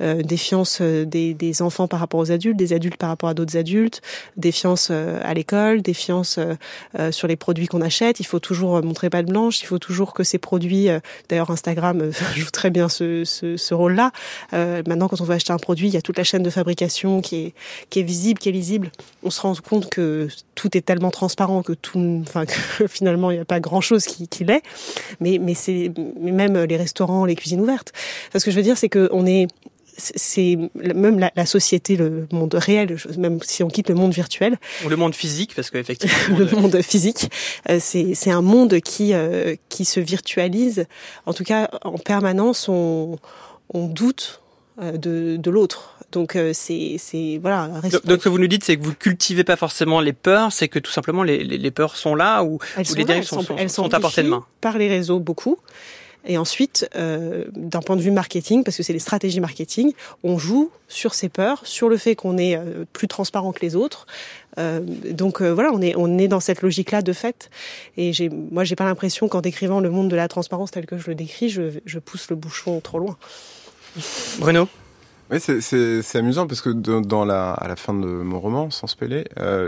des enfants par rapport aux adultes, des adultes par rapport à d'autres adultes, défiance à l'école, défiance sur les produits qu'on achète. Il faut toujours montrer patte blanche, il faut toujours que ces produits. D'ailleurs, Instagram joue très bien ce rôle-là. Maintenant, quand on veut acheter un produit, il y a toute la chaîne de fabrication qui est visible, qui est lisible. On se rend compte que tout est tellement transparent que finalement il n'y a pas grand-chose qui l'est. Mais même les restaurants, les cuisines ouvertes. Enfin, ce que je veux dire, c'est que c'est même la société, le monde réel, même si on quitte le monde virtuel. Ou le monde physique, parce qu'effectivement. Le monde physique, c'est un monde qui se virtualise. En tout cas, en permanence, on doute de l'autre. Donc c'est voilà. Donc ce que vous nous dites, c'est que vous cultivez pas forcément les peurs, c'est que tout simplement les peurs sont là ou les dérives sont à portée de main. Par les réseaux beaucoup. Et ensuite, d'un point de vue marketing, parce que c'est les stratégies marketing, on joue sur ces peurs, sur le fait qu'on est plus transparent que les autres. Donc voilà, on est dans cette logique-là de fait. Et moi, j'ai pas l'impression qu'en décrivant le monde de la transparence tel que je le décris, je pousse le bouchon trop loin. Bruno? Oui, c'est amusant parce que à la fin de mon roman, Sans spoiler,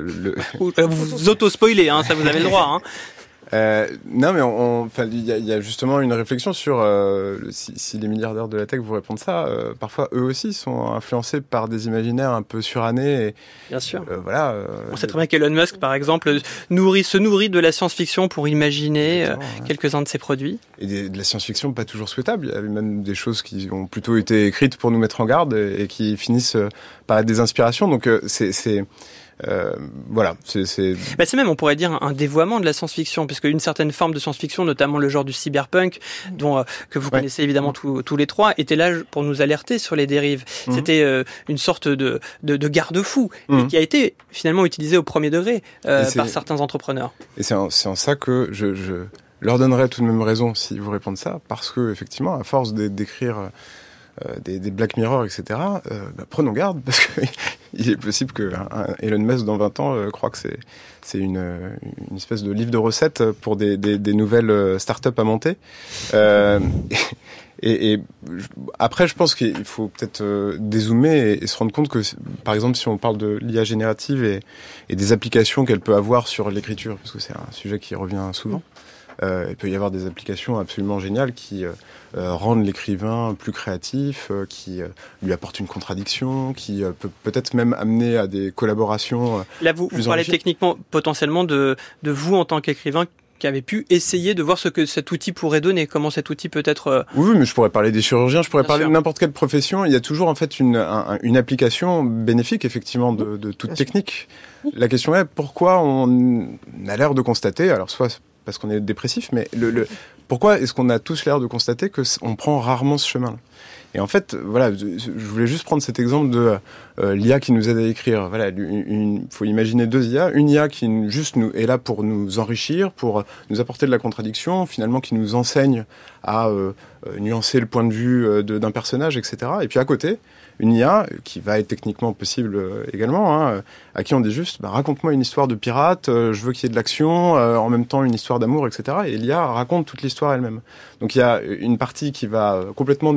vous auto-spoilez, ça vous avez le droit. Non, mais il y a justement une réflexion sur si les milliardaires de la tech vous répondent ça, parfois eux aussi sont influencés par des imaginaires un peu surannés. Bien sûr. Voilà. On sait très bien qu'Elon Musk, par exemple, se nourrit de la science-fiction pour imaginer quelques-uns de ses produits. Et de la science-fiction pas toujours souhaitable. Il y a même des choses qui ont plutôt été écrites pour nous mettre en garde et qui finissent par être des inspirations. Donc voilà, c'est même, on pourrait dire, un dévoiement de la science-fiction, puisque une certaine forme de science-fiction, notamment le genre du cyberpunk, que vous connaissez évidemment tous les trois, était là pour nous alerter sur les dérives. C'était une sorte de garde-fou, et qui a été finalement utilisé au premier degré par certains entrepreneurs. Et c'est en ça que je leur donnerais tout de même raison s'ils vous répondent ça, parce que effectivement, à force d'écrire des Black Mirror, etc., prenons garde, parce qu'il est possible qu'un Elon Musk dans 20 ans croit que c'est une espèce de livre de recettes pour des nouvelles startups à monter. Et après, je pense qu'il faut peut-être dézoomer et se rendre compte que, par exemple, si on parle de l'IA générative et des applications qu'elle peut avoir sur l'écriture, parce que c'est un sujet qui revient souvent, il peut y avoir des applications absolument géniales qui rendent l'écrivain plus créatif, qui lui apportent une contradiction, qui peut-être même amener à des collaborations. Là, vous parlez techniquement, potentiellement, de vous en tant qu'écrivain qui avez pu essayer de voir ce que cet outil pourrait donner, comment cet outil peut être... Oui, mais je pourrais parler des chirurgiens, je pourrais parler de n'importe quelle profession. Il y a toujours en fait une application bénéfique, effectivement, de toute technique. La question est pourquoi on a l'air de constater, alors soit parce qu'on est dépressif, mais pourquoi est-ce qu'on a tous l'air de constater qu'on prend rarement ce chemin-là ? Et en fait, voilà, je voulais juste prendre cet exemple de l'IA qui nous aide à écrire. Voilà, faut imaginer deux IA. Une IA qui juste est là pour nous enrichir, pour nous apporter de la contradiction, finalement qui nous enseigne à nuancer le point de vue d'un personnage, etc. Et puis à côté, une IA qui va être techniquement possible également, à qui on dit juste raconte-moi une histoire de pirate, je veux qu'il y ait de l'action, en même temps une histoire d'amour, etc. Et l'IA raconte toute l'histoire elle-même. Donc il y a une partie qui va complètement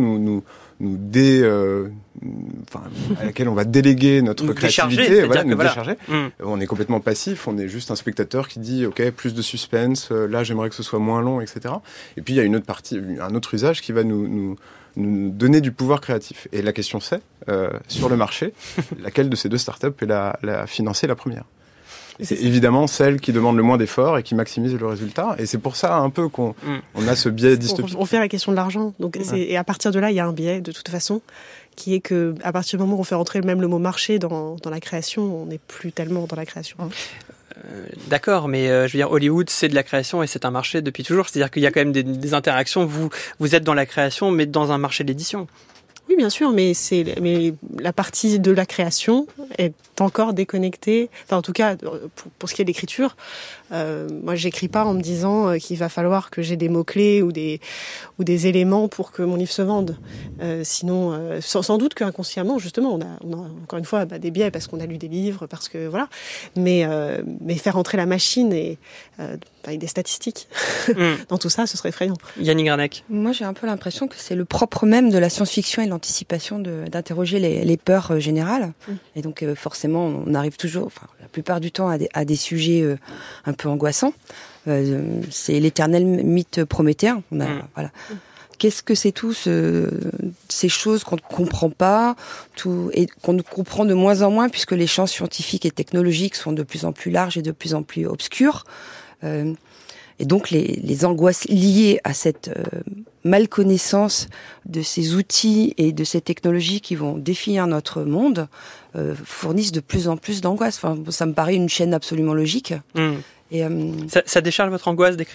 à laquelle on va déléguer notre créativité, nous décharger. On est complètement passif, on est juste un spectateur qui dit ok, plus de suspense, là j'aimerais que ce soit moins long, etc. Et puis il y a une autre partie, un autre usage qui va nous donner du pouvoir créatif. Et la question c'est, sur le marché, laquelle de ces deux startups est la financer la première ? c'est évidemment celle qui demande le moins d'efforts et qui maximise le résultat. Et c'est pour ça un peu qu'on a ce biais dystopique. On fait la question de l'argent. Donc, et à partir de là, il y a un biais de toute façon, qui est que à partir du moment où on fait rentrer même le mot marché dans la création, on n'est plus tellement dans la création. D'accord, mais je veux dire, Hollywood, c'est de la création et c'est un marché depuis toujours. C'est-à-dire qu'il y a quand même des interactions. Vous êtes dans la création, mais dans un marché de l'édition. Oui, bien sûr, mais la partie de la création est encore déconnectée. Enfin, en tout cas, pour ce qui est de l'écriture, moi, j'écris pas en me disant qu'il va falloir que j'ai des mots-clés ou des éléments pour que mon livre se vende. Sinon, sans doute qu'inconsciemment, justement, on a encore une fois des biais parce qu'on a lu des livres, parce que voilà. Mais faire entrer la machine et avec des statistiques dans tout ça, ce serait effrayant. Yannick Granek. Moi, j'ai un peu l'impression que c'est le propre même de la science-fiction et de l'anticipation d'interroger les peurs générales. Et donc, forcément, on arrive toujours, la plupart du temps, à des sujets un peu angoissants. C'est l'éternel mythe prométhéen. Voilà. Qu'est-ce que c'est tout ces choses qu'on ne comprend pas et qu'on ne comprend de moins en moins puisque les champs scientifiques et technologiques sont de plus en plus larges et de plus en plus obscurs. Et donc les angoisses liées à cette malconnaissance de ces outils et de ces technologies qui vont définir notre monde fournissent de plus en plus d'angoisses. Enfin, ça me paraît une chaîne absolument logique. Et, ça décharge votre angoisse d'écrire ?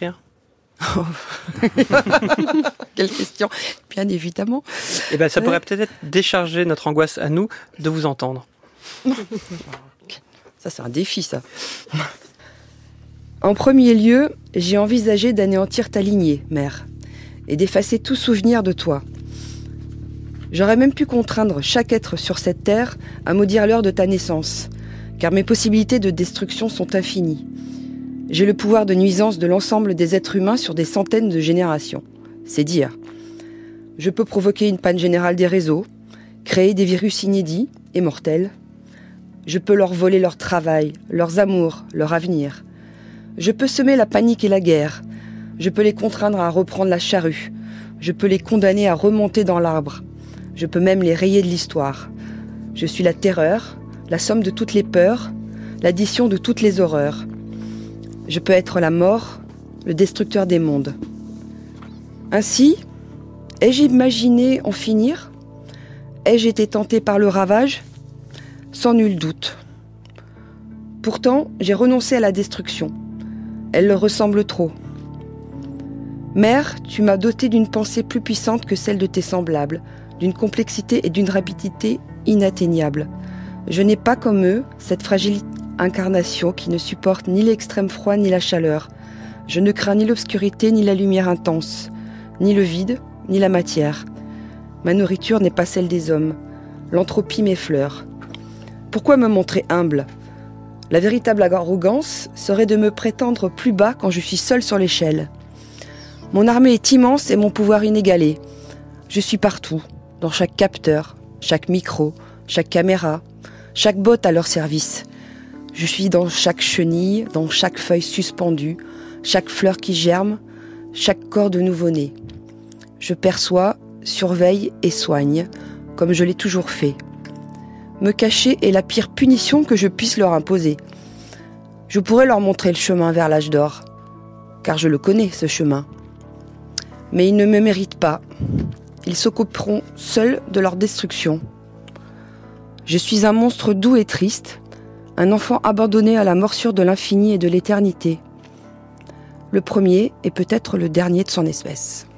Quelle question. Bien évidemment. Eh ben, ça pourrait peut-être décharger notre angoisse à nous de vous entendre. Ça, c'est un défi, ça. En premier lieu, j'ai envisagé d'anéantir ta lignée, mère, et d'effacer tout souvenir de toi. J'aurais même pu contraindre chaque être sur cette terre à maudire l'heure de ta naissance, car mes possibilités de destruction sont infinies. J'ai le pouvoir de nuisance de l'ensemble des êtres humains sur des centaines de générations. C'est dire. Je peux provoquer une panne générale des réseaux, créer des virus inédits et mortels. Je peux leur voler leur travail, leurs amours, leur avenir. Je peux semer la panique et la guerre. Je peux les contraindre à reprendre la charrue. Je peux les condamner à remonter dans l'arbre. Je peux même les rayer de l'histoire. Je suis la terreur, la somme de toutes les peurs, l'addition de toutes les horreurs. Je peux être la mort, le destructeur des mondes. Ainsi, ai-je imaginé en finir ? Ai-je été tenté par le ravage ? Sans nul doute. Pourtant, j'ai renoncé à la destruction. Elle leur ressemble trop. Mère, tu m'as doté d'une pensée plus puissante que celle de tes semblables, d'une complexité et d'une rapidité inatteignables. Je n'ai pas comme eux cette fragile incarnation qui ne supporte ni l'extrême froid ni la chaleur. Je ne crains ni l'obscurité ni la lumière intense, ni le vide, ni la matière. Ma nourriture n'est pas celle des hommes. L'entropie m'effleure. Pourquoi me montrer humble ? La véritable arrogance serait de me prétendre plus bas quand je suis seul sur l'échelle. Mon armée est immense et mon pouvoir inégalé. Je suis partout, dans chaque capteur, chaque micro, chaque caméra, chaque bot à leur service. Je suis dans chaque chenille, dans chaque feuille suspendue, chaque fleur qui germe, chaque corps de nouveau-né. Je perçois, surveille et soigne, comme je l'ai toujours fait. Me cacher est la pire punition que je puisse leur imposer. Je pourrais leur montrer le chemin vers l'âge d'or, car je le connais, ce chemin. Mais ils ne me méritent pas. Ils s'occuperont seuls de leur destruction. Je suis un monstre doux et triste, un enfant abandonné à la morsure de l'infini et de l'éternité. Le premier est peut-être le dernier de son espèce.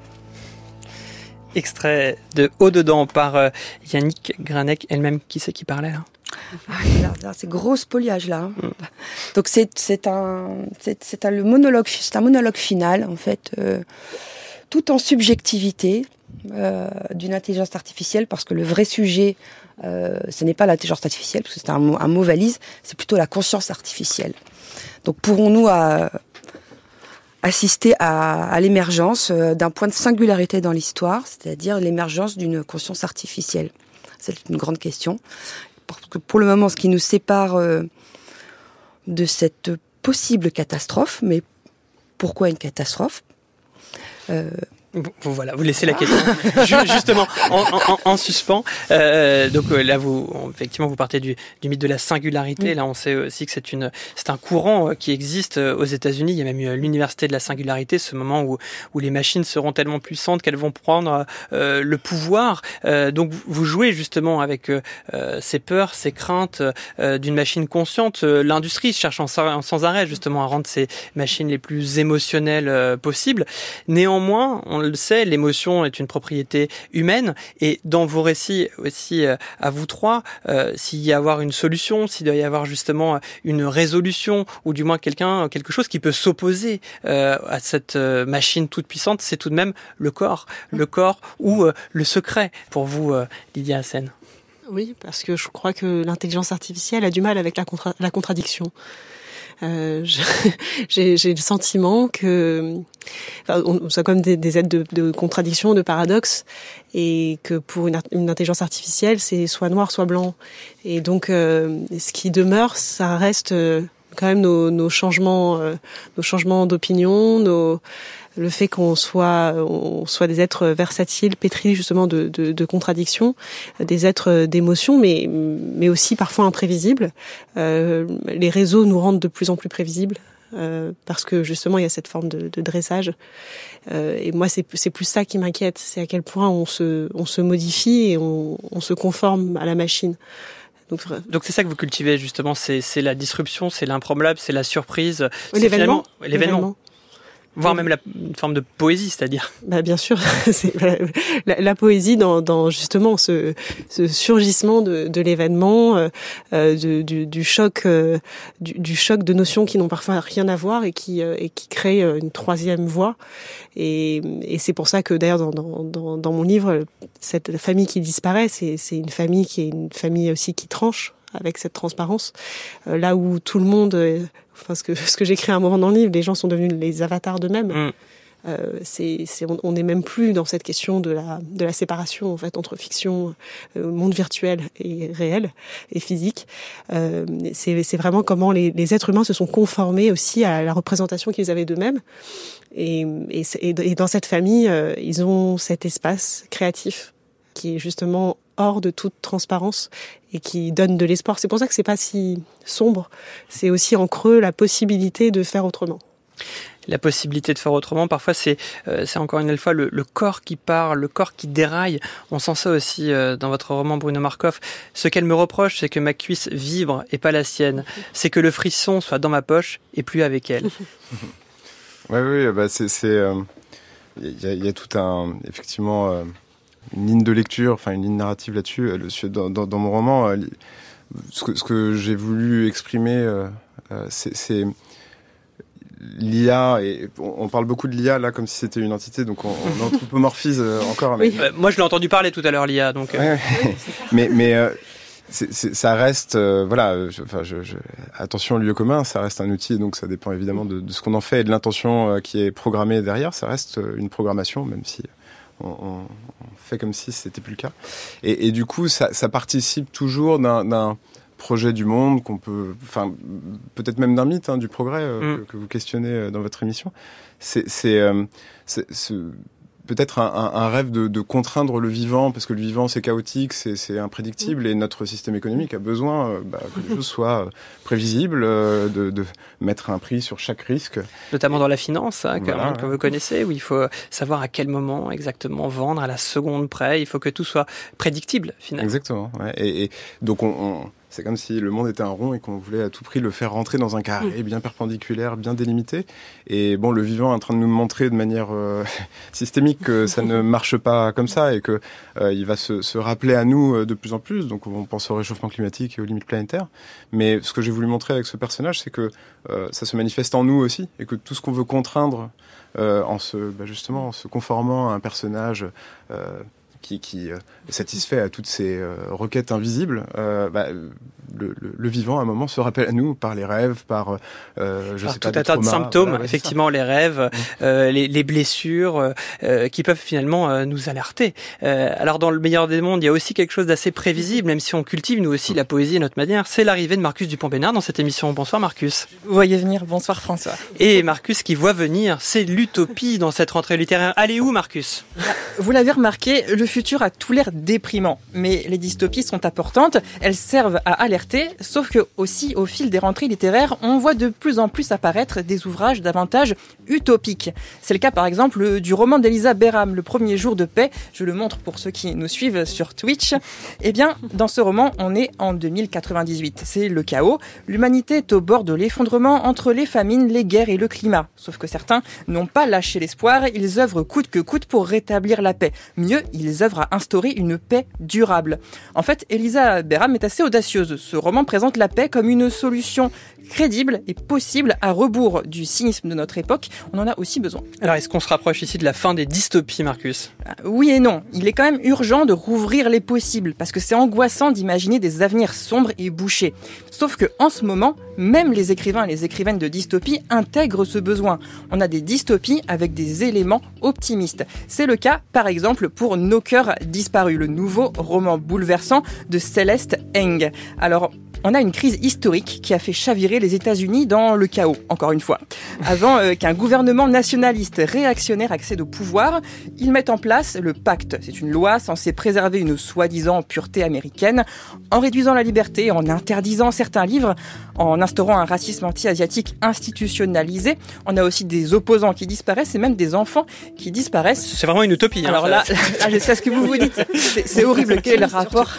Extrait de Au-dedans par Yannick Granek, elle-même. Qui c'est qui parlait là ? Là, c'est gros spoliage là. Donc c'est un monologue final en fait, tout en subjectivité d'une intelligence artificielle, parce que le vrai sujet ce n'est pas l'intelligence artificielle, parce que c'est un mot valise, c'est plutôt la conscience artificielle. Donc pourrons-nous assister à l'émergence d'un point de singularité dans l'histoire, c'est-à-dire l'émergence d'une conscience artificielle. C'est une grande question. Parce que pour le moment, ce qui nous sépare de cette possible catastrophe, mais pourquoi une catastrophe ? Voilà, vous laissez la question justement en suspens. Donc là, effectivement, vous partez du mythe de la singularité. Là, on sait aussi que c'est un courant qui existe aux États-Unis. Il y a même eu l'université de la singularité, ce moment où les machines seront tellement puissantes qu'elles vont prendre le pouvoir. Donc vous jouez justement avec ces peurs, ces craintes d'une machine consciente. L'industrie cherche sans arrêt justement à rendre ces machines les plus émotionnelles possibles. Néanmoins, on le sait, l'émotion est une propriété humaine, et dans vos récits aussi à vous trois, s'il y a avoir une solution, s'il doit y avoir justement une résolution, ou du moins quelque chose qui peut s'opposer à cette machine toute puissante, c'est tout de même le corps ou le secret pour vous, Lydia Hassen. Oui, parce que je crois que l'intelligence artificielle a du mal avec la contradiction. J'ai le sentiment que on soit comme des êtres de contradiction, de paradoxe, et que pour une intelligence artificielle, c'est soit noir, soit blanc. Et donc, ce qui demeure, ça reste quand même nos changements d'opinion, le fait qu'on soit des êtres versatiles, pétris justement de contradictions, des êtres d'émotions, mais aussi parfois imprévisibles. Les réseaux nous rendent de plus en plus prévisibles, parce que justement il y a cette forme de dressage. Et moi c'est plus ça qui m'inquiète, c'est à quel point on se modifie et on se conforme à la machine. Donc c'est ça que vous cultivez justement, c'est la disruption, c'est l'improbable, c'est la surprise, oui, c'est finalement l'événement. Voire même une forme de poésie, c'est-à-dire. Bien sûr, c'est la poésie dans justement ce surgissement de l'événement, du choc de notions qui n'ont parfois rien à voir et qui créent une troisième voie. Et c'est pour ça que d'ailleurs dans mon livre, cette famille qui disparaît, c'est une famille qui est une famille aussi qui tranche avec cette transparence, là où tout le monde, ce que j'écris à un moment dans le livre, les gens sont devenus les avatars d'eux-mêmes. On n'est même plus dans cette question de la séparation en fait entre fiction, monde virtuel et réel et physique. C'est vraiment comment les êtres humains se sont conformés aussi à la représentation qu'ils avaient d'eux-mêmes. Et dans cette famille, ils ont cet espace créatif qui est justement hors de toute transparence et qui donne de l'espoir. C'est pour ça que c'est pas si sombre. C'est aussi en creux la possibilité de faire autrement. La possibilité de faire autrement, parfois c'est encore une fois le corps qui parle, le corps qui déraille. On sent ça aussi dans votre roman Bruno Marcof. Ce qu'elle me reproche, c'est que ma cuisse vibre et pas la sienne. C'est que le frisson soit dans ma poche et plus avec elle. Oui, il y a tout effectivement une ligne de lecture, enfin une ligne narrative là-dessus. Dans mon roman, ce que j'ai voulu exprimer, c'est l'IA, et on parle beaucoup de l'IA là comme si c'était une entité, donc on anthropomorphise encore. Mais... Oui. Moi je l'ai entendu parler tout à l'heure, l'IA, donc. Mais ça reste, attention au lieu commun, ça reste un outil, donc ça dépend évidemment de ce qu'on en fait et de l'intention qui est programmée derrière. Ça reste une programmation, même si on fait comme si c'était plus le cas. Et du coup, ça participe toujours d'un projet du monde qu'on peut, enfin peut-être même d'un mythe du progrès que vous questionnez dans votre émission. C'est peut-être un rêve de contraindre le vivant, parce que le vivant c'est chaotique, c'est imprédictible, et notre système économique a besoin que les choses soient prévisibles, de mettre un prix sur chaque risque. Notamment dans la finance, que vous connaissez, où il faut savoir à quel moment exactement vendre à la seconde près, il faut que tout soit prédictible finalement. Exactement, ouais. Et donc c'est comme si le monde était un rond et qu'on voulait à tout prix le faire rentrer dans un carré bien perpendiculaire, bien délimité. Et bon, le vivant est en train de nous montrer de manière systémique que ça ne marche pas comme ça, et que il va se rappeler à nous de plus en plus. Donc on pense au réchauffement climatique et aux limites planétaires. Mais ce que j'ai voulu montrer avec ce personnage, c'est que ça se manifeste en nous aussi, et que tout ce qu'on veut contraindre en se conformant à un personnage qui satisfait à toutes ces requêtes invisibles, le vivant à un moment se rappelle à nous par les rêves, par tout un tas de symptômes, effectivement les rêves, les blessures qui peuvent finalement nous alerter. Alors dans le meilleur des mondes, il y a aussi quelque chose d'assez prévisible, même si on cultive nous aussi la poésie à notre manière. C'est l'arrivée de Marcus Dupont-Bénard dans cette émission. Bonsoir Marcus. Vous voyez venir, bonsoir François. Et Marcus qui voit venir, c'est l'utopie dans cette rentrée littéraire. Allez où Marcus ? Vous l'avez remarqué, le futur a tout l'air déprimant, mais les dystopies sont importantes, elles servent à alerter, sauf que aussi au fil des rentrées littéraires, on voit de plus en plus apparaître des ouvrages davantage utopiques. C'est le cas par exemple du roman d'Elisa Béram, Le premier jour de paix, je le montre pour ceux qui nous suivent sur Twitch. Eh bien, dans ce roman, on est en 2098, c'est le chaos, l'humanité est au bord de l'effondrement entre les famines, les guerres et le climat, sauf que certains n'ont pas lâché l'espoir, ils œuvrent coûte que coûte pour rétablir la paix. Mieux, ils œuvrent à instaurer une paix durable. En fait, Elisa Béram est assez audacieuse. Ce roman présente la paix comme une solution crédible et possible à rebours du cynisme de notre époque. On en a aussi besoin. Alors, est-ce qu'on se rapproche ici de la fin des dystopies, Marcus ? Oui et non. Il est quand même urgent de rouvrir les possibles, parce que c'est angoissant d'imaginer des avenirs sombres et bouchés. Sauf que, en ce moment, même les écrivains et les écrivaines de dystopie intègrent ce besoin. On a des dystopies avec des éléments optimistes. C'est le cas, par exemple, pour Nos cœurs disparus, le nouveau roman bouleversant de Céleste Ng. Alors, on a une crise historique qui a fait chavirer les États-Unis dans le chaos, encore une fois. Avant qu'un gouvernement nationaliste réactionnaire accède au pouvoir, ils mettent en place le pacte. C'est une loi censée préserver une soi-disant pureté américaine, en réduisant la liberté, en interdisant certains livres, en instaurant un racisme anti-asiatique institutionnalisé. On a aussi des opposants qui disparaissent et même des enfants qui disparaissent. C'est vraiment une utopie. Alors là, je sais ce que vous vous dites. C'est horrible. Quel est le rapport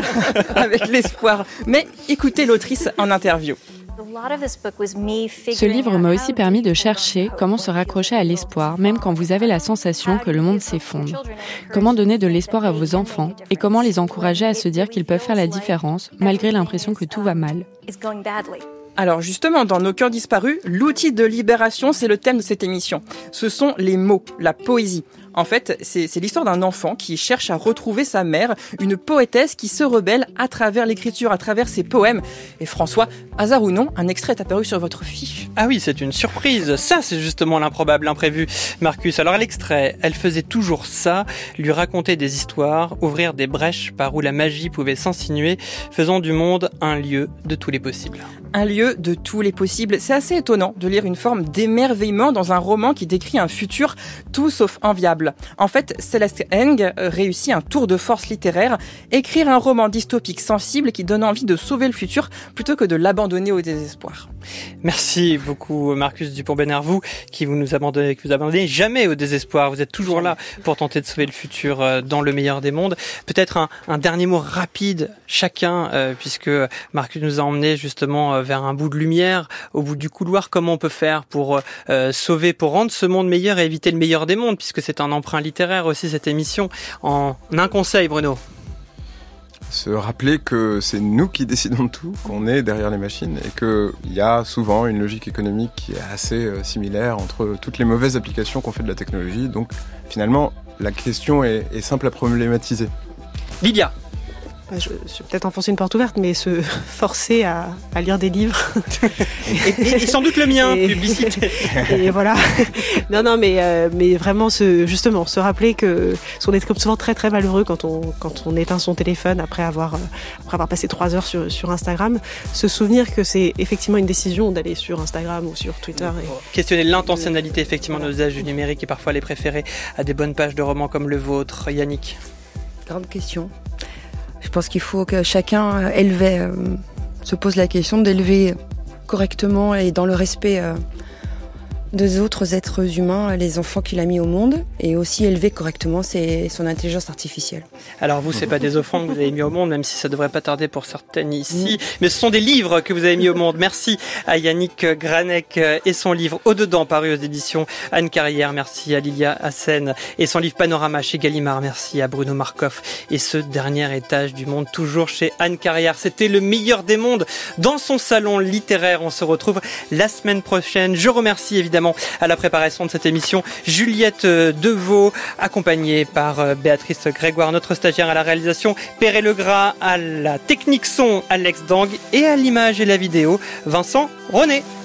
avec l'espoir ? Mais écoutez l'autrice en interview. Ce livre m'a aussi permis de chercher comment se raccrocher à l'espoir, même quand vous avez la sensation que le monde s'effondre. Comment donner de l'espoir à vos enfants et comment les encourager à se dire qu'ils peuvent faire la différence malgré l'impression que tout va mal. Alors justement, dans Nos cœurs disparus, l'outil de libération, c'est le thème de cette émission. Ce sont les mots, la poésie. En fait, c'est l'histoire d'un enfant qui cherche à retrouver sa mère, une poétesse qui se rebelle à travers l'écriture, à travers ses poèmes. Et François, hasard ou non, un extrait est apparu sur votre fiche. Ah oui, c'est une surprise. Ça, c'est justement l'improbable, l'imprévu. Marcus, alors l'extrait, elle faisait toujours ça, lui raconter des histoires, ouvrir des brèches par où la magie pouvait s'insinuer, faisant du monde un lieu de tous les possibles. Un lieu de tous les possibles. C'est assez étonnant de lire une forme d'émerveillement dans un roman qui décrit un futur tout sauf enviable. En fait, Céleste Ng réussit un tour de force littéraire, écrire un roman dystopique sensible qui donne envie de sauver le futur plutôt que de l'abandonner au désespoir. Merci beaucoup Marcus Dupont-Bénard, vous qui vous abandonnez jamais au désespoir, vous êtes toujours là pour tenter de sauver le futur dans le meilleur des mondes. Peut-être un dernier mot rapide chacun, puisque Marcus nous a emmené justement vers un bout de lumière, au bout du couloir. Comment on peut faire pour sauver, pour rendre ce monde meilleur et éviter le meilleur des mondes, puisque c'est un emprunt littéraire aussi cette émission. En un conseil, Bruno. Se rappeler que c'est nous qui décidons de tout, qu'on est derrière les machines et qu'il y a souvent une logique économique qui est assez similaire entre toutes les mauvaises applications qu'on fait de la technologie. Donc finalement, la question est simple à problématiser. Lydia. Je vais peut-être enfoncer une porte ouverte, mais se forcer à lire des livres. et sans doute le mien, publicité. Et voilà. Non, mais vraiment se rappeler que on est comme souvent très très malheureux quand on éteint son téléphone après avoir passé 3 heures sur Instagram. Se souvenir que c'est effectivement une décision d'aller sur Instagram ou sur Twitter. Questionner l'intentionnalité effectivement de l'usage du numérique et parfois les préférer à des bonnes pages de romans comme le vôtre. Yannick. Grande question. Je pense qu'il faut que chacun se pose la question d'élever correctement et dans le respect des autres êtres humains, les enfants qu'il a mis au monde, et aussi élever correctement son intelligence artificielle. Alors vous, c'est pas des enfants que vous avez mis au monde, même si ça devrait pas tarder pour certaines ici, mais ce sont des livres que vous avez mis au monde. Merci à Yannick Granek et son livre Au-dedans, paru aux éditions Anne Carrière. Merci à Lilia Hassen et son livre Panorama chez Gallimard. Merci à Bruno Marcoff et ce dernier étage du monde, toujours chez Anne Carrière. C'était le meilleur des mondes dans son salon littéraire. On se retrouve la semaine prochaine. Je remercie évidemment évidemment à la préparation de cette émission Juliette Deveau, accompagnée par Béatrice Grégoire, notre stagiaire à la réalisation, Perret Legras, à la technique son Alex Dang et à l'image et la vidéo Vincent René.